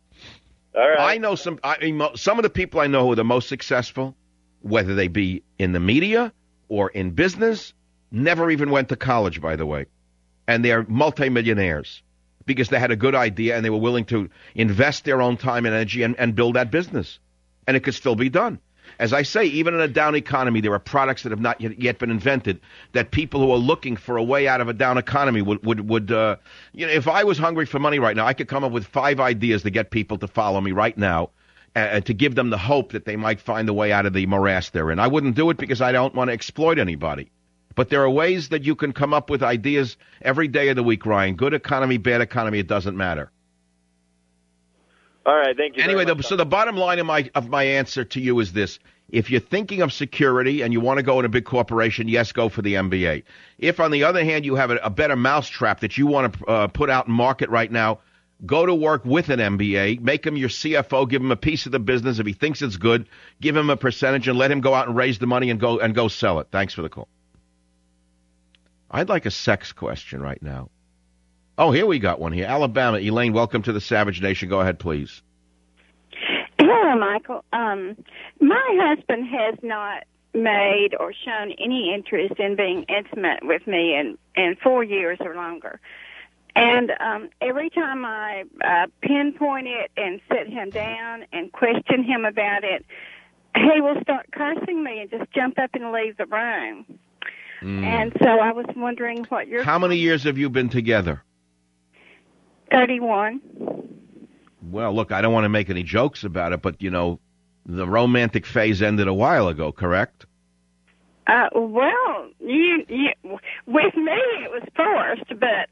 [SPEAKER 14] All right.
[SPEAKER 4] I know some of the people I know who are the most successful, whether they be in the media or in business, never even went to college, by the way. And they're multimillionaires because they had a good idea and they were willing to invest their own time and energy and build that business. And it could still be done. As I say, even in a down economy, there are products that have not yet been invented that people who are looking for a way out of a down economy would if I was hungry for money right now, I could come up with 5 ideas to get people to follow me right now. To give them the hope that they might find a way out of the morass they're in. I wouldn't do it because I don't want to exploit anybody. But there are ways that you can come up with ideas every day of the week, Ryan. Good economy, bad economy, it doesn't matter.
[SPEAKER 14] All right, thank you.
[SPEAKER 4] Anyway, so the bottom line of my answer to you is this. If you're thinking of security and you want to go in a big corporation, yes, go for the MBA. If, on the other hand, you have a better mousetrap that you want to put out and market right now, go to work with an MBA, make him your CFO, give him a piece of the business. If he thinks it's good, give him a percentage and let him go out and raise the money and go sell it. Thanks for the call. I'd like a sex question right now. Oh, here we got one here. Alabama. Elaine, welcome to the Savage Nation. Go ahead, please.
[SPEAKER 15] Hello, Michael. My husband has not made or shown any interest in being intimate with me in 4 years or longer. And every time I pinpoint it and sit him down and question him about it, he will start cursing me and just jump up and leave the room. And so I was wondering what your...
[SPEAKER 4] How many years have you been together?
[SPEAKER 15] 31.
[SPEAKER 4] Well, look, I don't want to make any jokes about it, but, the romantic phase ended a while ago, correct?
[SPEAKER 15] Well, you with me it was forced, but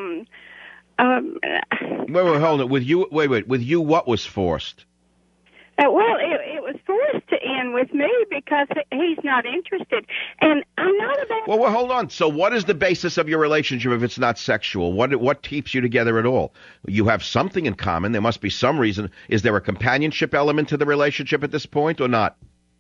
[SPEAKER 4] Wait, hold on. With you, with you, what was forced?
[SPEAKER 15] Well, it was forced to end with me because he's not interested, and I'm not about.
[SPEAKER 4] Well, hold on. So, what is the basis of your relationship if it's not sexual? What keeps you together at all? You have something in common. There must be some reason. Is there a companionship element to the relationship at this point, or not?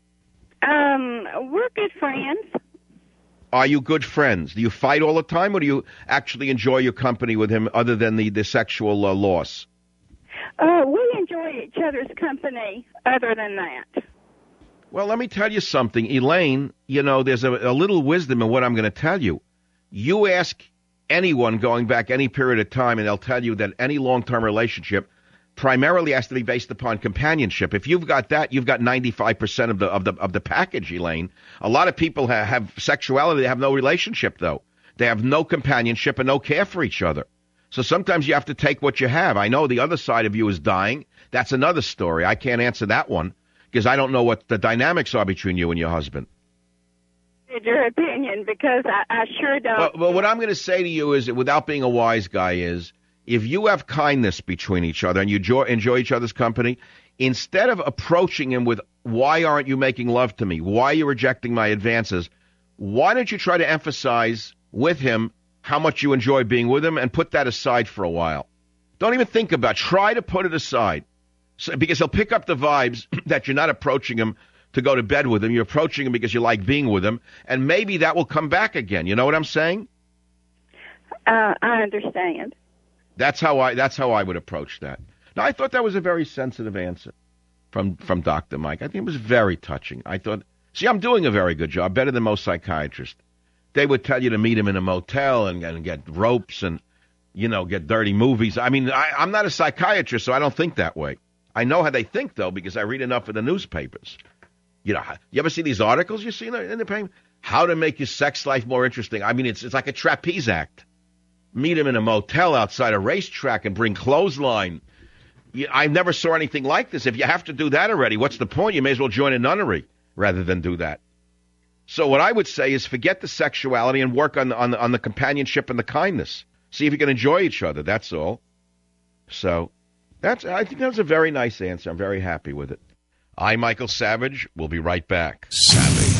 [SPEAKER 15] We're good friends.
[SPEAKER 4] Are you good friends? Do you fight all the time, or do you actually enjoy your company with him, other than the sexual loss?
[SPEAKER 15] We enjoy each other's company other than that.
[SPEAKER 4] Well, let me tell you something, Elaine. There's a little wisdom in what I'm going to tell you. You ask anyone going back any period of time, and they'll tell you that any long-term relationship primarily has to be based upon companionship. If you've got that, you've got 95% of the package, Elaine. A lot of people have sexuality. They have no relationship, though. They have no companionship and no care for each other. So sometimes you have to take what you have. I know the other side of you is dying. That's another story. I can't answer that one because I don't know what the dynamics are between you and your husband.
[SPEAKER 15] Your opinion, because I sure don't.
[SPEAKER 4] Well, what I'm going to say to you is, without being a wise guy, is if you have kindness between each other and you enjoy each other's company, instead of approaching him with, why aren't you making love to me? Why are you rejecting my advances? Why don't you try to emphasize with him how much you enjoy being with him and put that aside for a while? Don't even think about it. Try to put it aside, because he'll pick up the vibes that you're not approaching him to go to bed with him. You're approaching him because you like being with him, and maybe that will come back again. You know what I'm saying?
[SPEAKER 15] I understand.
[SPEAKER 4] That's how I would approach that. Now, I thought that was a very sensitive answer from Dr. Mike. I think it was very touching. I thought, I'm doing a very good job, better than most psychiatrists. They would tell you to meet him in a motel and get ropes and, get dirty movies. I mean, I'm not a psychiatrist, so I don't think that way. I know how they think, though, because I read enough of the newspapers. You ever see these articles you see in the paper? How to make your sex life more interesting. I mean, it's like a trapeze act. Meet him in a motel outside a racetrack and bring clothesline. I never saw anything like this. If you have to do that already, what's the point? You may as well join a nunnery rather than do that. So what I would say is forget the sexuality and work on the companionship and the kindness. See if you can enjoy each other. That's all. So I think that was a very nice answer. I'm very happy with it. I'm Michael Savage. We'll be right back.
[SPEAKER 1] Savage.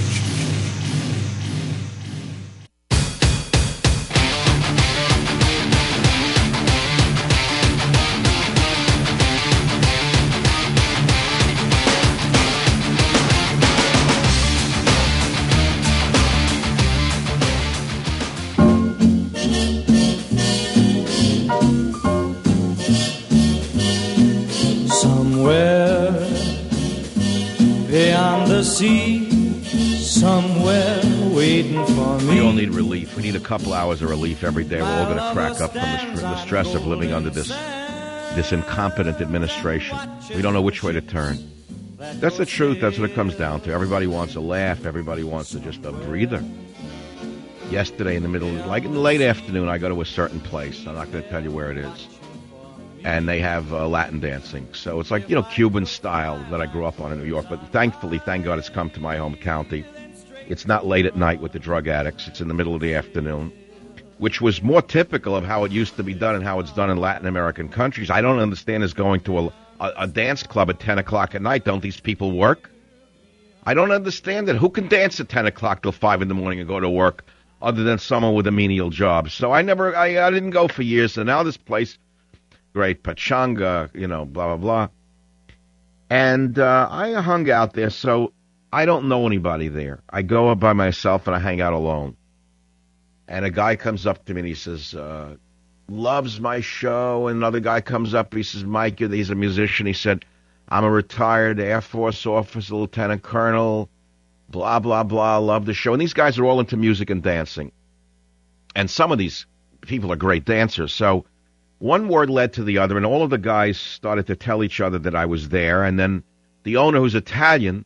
[SPEAKER 16] Sea, somewhere waiting for me.
[SPEAKER 4] We all need relief. We need a couple hours of relief every day. We're all going to crack up from the stress of living under this incompetent administration. We don't know which way to turn. That's the truth. That's what it comes down to. Everybody wants a laugh. Everybody wants just a breather. Yesterday in the late afternoon, I go to a certain place. I'm not going to tell you where it is. And they have Latin dancing. So it's like, Cuban style that I grew up on in New York. But thankfully, thank God, it's come to my home county. It's not late at night with the drug addicts. It's in the middle of the afternoon, which was more typical of how it used to be done and how it's done in Latin American countries. I don't understand is going to a dance club at 10 o'clock at night. Don't these people work? I don't understand it. Who can dance at 10 o'clock till 5 in the morning and go to work other than someone with a menial job? So I didn't go for years. So now this place... great pachanga, blah, blah, blah. And I hung out there, so I don't know anybody there. I go by myself and I hang out alone. And a guy comes up to me and he says, loves my show. And another guy comes up, he says, Mike, he's a musician. He said, I'm a retired Air Force officer, lieutenant colonel, blah, blah, blah, love the show. And these guys are all into music and dancing. And some of these people are great dancers, so... one word led to the other, and all of the guys started to tell each other that I was there. And then the owner, who's Italian,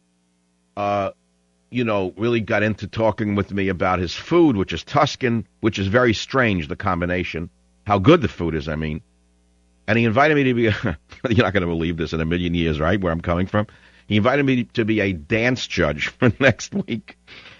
[SPEAKER 4] really got into talking with me about his food, which is Tuscan, which is very strange, the combination. How good the food is, I mean. And he invited me to be, you're not going to believe this in a million years, right, where I'm coming from. He invited me to be a dance judge for next week.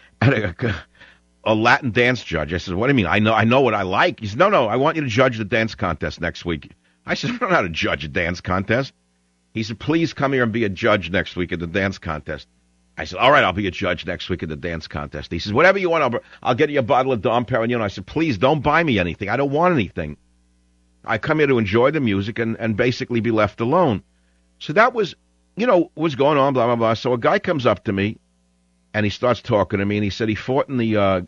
[SPEAKER 4] A Latin dance judge. I said, what do you mean? I know what I like. He said, no, I want you to judge the dance contest next week. I said, I don't know how to judge a dance contest. He said, please come here and be a judge next week at the dance contest. I said, all right, I'll be a judge next week at the dance contest. He says, whatever you want, I'll get you a bottle of Dom Perignon. I said, please don't buy me anything. I don't want anything. I come here to enjoy the music and basically be left alone. So that was, what's going on, blah, blah, blah. So a guy comes up to me, and he starts talking to me, and he said he fought in the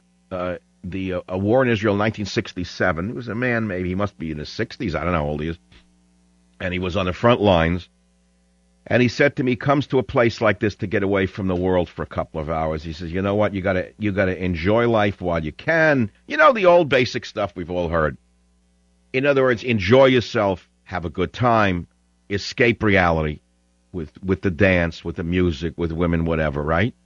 [SPEAKER 4] war in Israel in 1967. He was a man, maybe he must be in his 60s. I don't know how old he is. And he was on the front lines. And he said to me, he comes to a place like this to get away from the world for a couple of hours. He says, you know what, you gotta enjoy life while you can. The old basic stuff we've all heard. In other words, enjoy yourself, have a good time, escape reality with the dance, with the music, with women, whatever, right?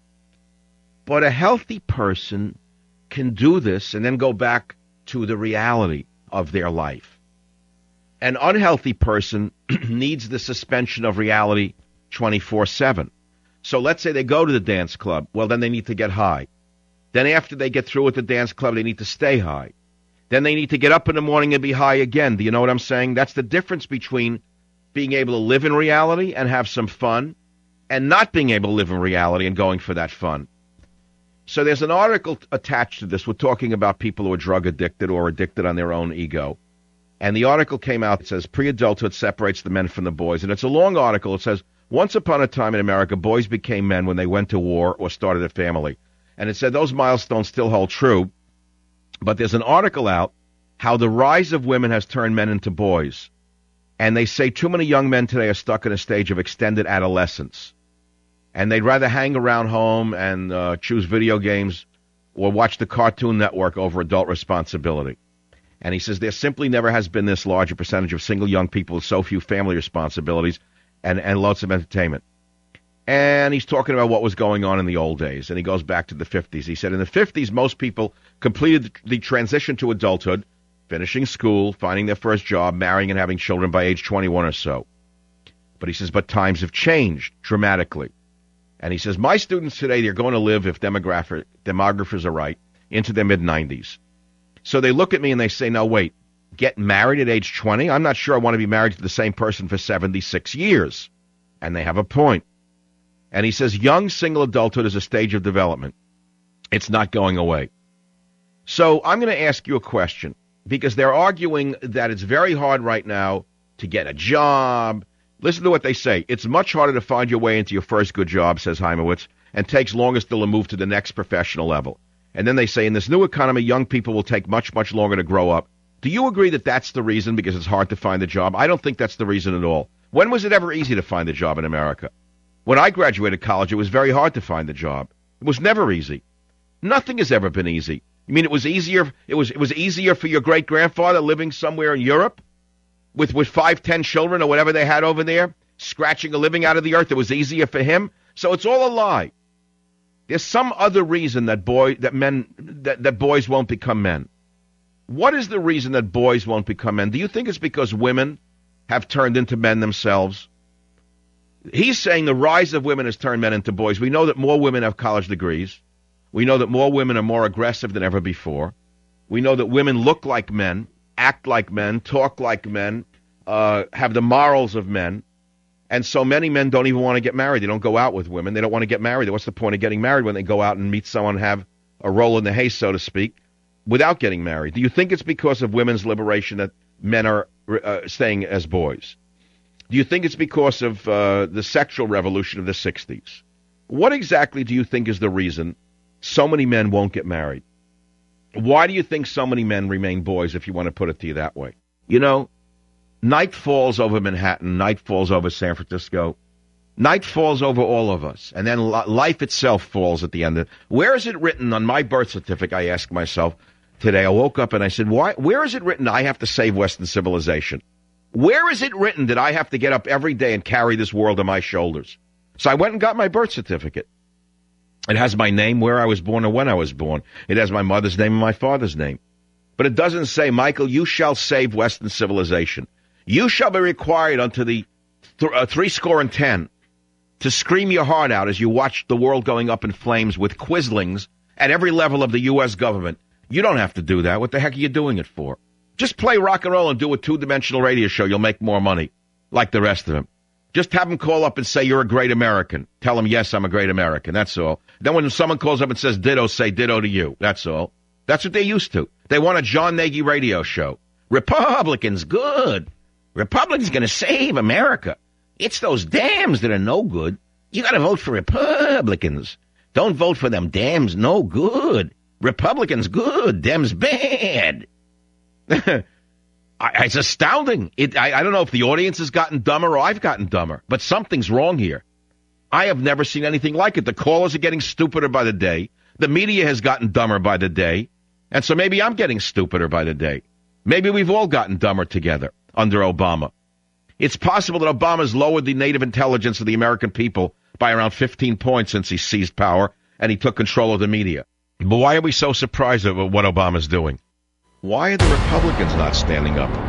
[SPEAKER 4] But a healthy person can do this and then go back to the reality of their life. An unhealthy person needs the suspension of reality 24/7. So let's say they go to the dance club. Well, then they need to get high. Then after they get through with the dance club, they need to stay high. Then they need to get up in the morning and be high again. Do you know what I'm saying? That's the difference between being able to live in reality and have some fun and not being able to live in reality and going for that fun. So there's an article attached to this. We're talking about people who are drug addicted or addicted on their own ego. And the article came out. It says, pre-adulthood separates the men from the boys. And it's a long article. It says, once upon a time in America, boys became men when they went to war or started a family. And it said those milestones still hold true. But there's an article out how the rise of women has turned men into boys. And they say too many young men today are stuck in a stage of extended adolescence. And they'd rather hang around home and choose video games or watch the Cartoon Network over adult responsibility. And he says there simply never has been this large a percentage of single young people with so few family responsibilities and lots of entertainment. And he's talking about what was going on in the old days. And he goes back to the 50s. He said in the 50s, most people completed the transition to adulthood, finishing school, finding their first job, marrying and having children by age 21 or so. But he says, but times have changed dramatically. And he says, my students today, they're going to live, if demographers are right, into their mid-90s. So they look at me and they say, no, wait, get married at age 20? I'm not sure I want to be married to the same person for 76 years. And they have a point. And he says, young single adulthood is a stage of development. It's not going away. So I'm going to ask you a question, because they're arguing that it's very hard right now to get a job. Listen to what they say. It's much harder to find your way into your first good job, says Heimowitz, and takes longer still to move to the next professional level. And then they say, in this new economy, young people will take much, much longer to grow up. Do you agree that that's the reason, because it's hard to find a job? I don't think that's the reason at all. When was it ever easy to find a job in America? When I graduated college, it was very hard to find a job. It was never easy. Nothing has ever been easy. You mean it was easier? It was easier for your great-grandfather living somewhere in Europe with 5, 10 children or whatever they had over there, scratching a living out of the earth? It was easier for him. So it's all a lie. There's some other reason that boys won't become men. What is the reason that boys won't become men? Do you think it's because women have turned into men themselves? He's saying the rise of women has turned men into boys. We know that more women have college degrees. We know that more women are more aggressive than ever before. We know that women look like men, act like men, talk like men, have the morals of men. And so many men don't even want to get married. They don't go out with women. They don't want to get married. What's the point of getting married when they go out and meet someone and have a roll in the hay, so to speak, without getting married? Do you think it's because of women's liberation that men are staying as boys? Do you think it's because of the sexual revolution of the 60s? What exactly do you think is the reason so many men won't get married? Why do you think so many men remain boys, if you want to put it to you that way? You know, night falls over Manhattan, night falls over San Francisco, night falls over all of us, and then life itself falls at the end of it. Where is it written on my birth certificate, I asked myself today. I woke up and I said, where is it written I have to save Western civilization? Where is it written that I have to get up every day and carry this world on my shoulders? So I went and got my birth certificate. It has my name, where I was born, and when I was born. It has my mother's name and my father's name. But it doesn't say, Michael, you shall save Western civilization. You shall be required unto the 70 to scream your heart out as you watch the world going up in flames with quislings at every level of the U.S. government. You don't have to do that. What the heck are you doing it for? Just play rock and roll and do a two-dimensional radio show. You'll make more money, like the rest of them. Just have them call up and say, you're a great American. Tell them, yes, I'm a great American. That's all. Then when someone calls up and says ditto, say ditto to you. That's all. That's what they're used to. They want a John Nagy radio show. Republicans, good. Republicans going to save America. It's those dams that are no good. You got to vote for Republicans. Don't vote for them dams, no good. Republicans, good. Dems, bad. It's astounding. I don't know if the audience has gotten dumber or I've gotten dumber, but something's wrong here. I have never seen anything like it. The callers are getting stupider by the day. The media has gotten dumber by the day. And so maybe I'm getting stupider by the day. Maybe we've all gotten dumber together under Obama. It's possible that Obama's lowered the native intelligence of the American people by around 15 points since he seized power and he took control of the media. But why are we so surprised at what Obama's doing? Why are the Republicans not standing up?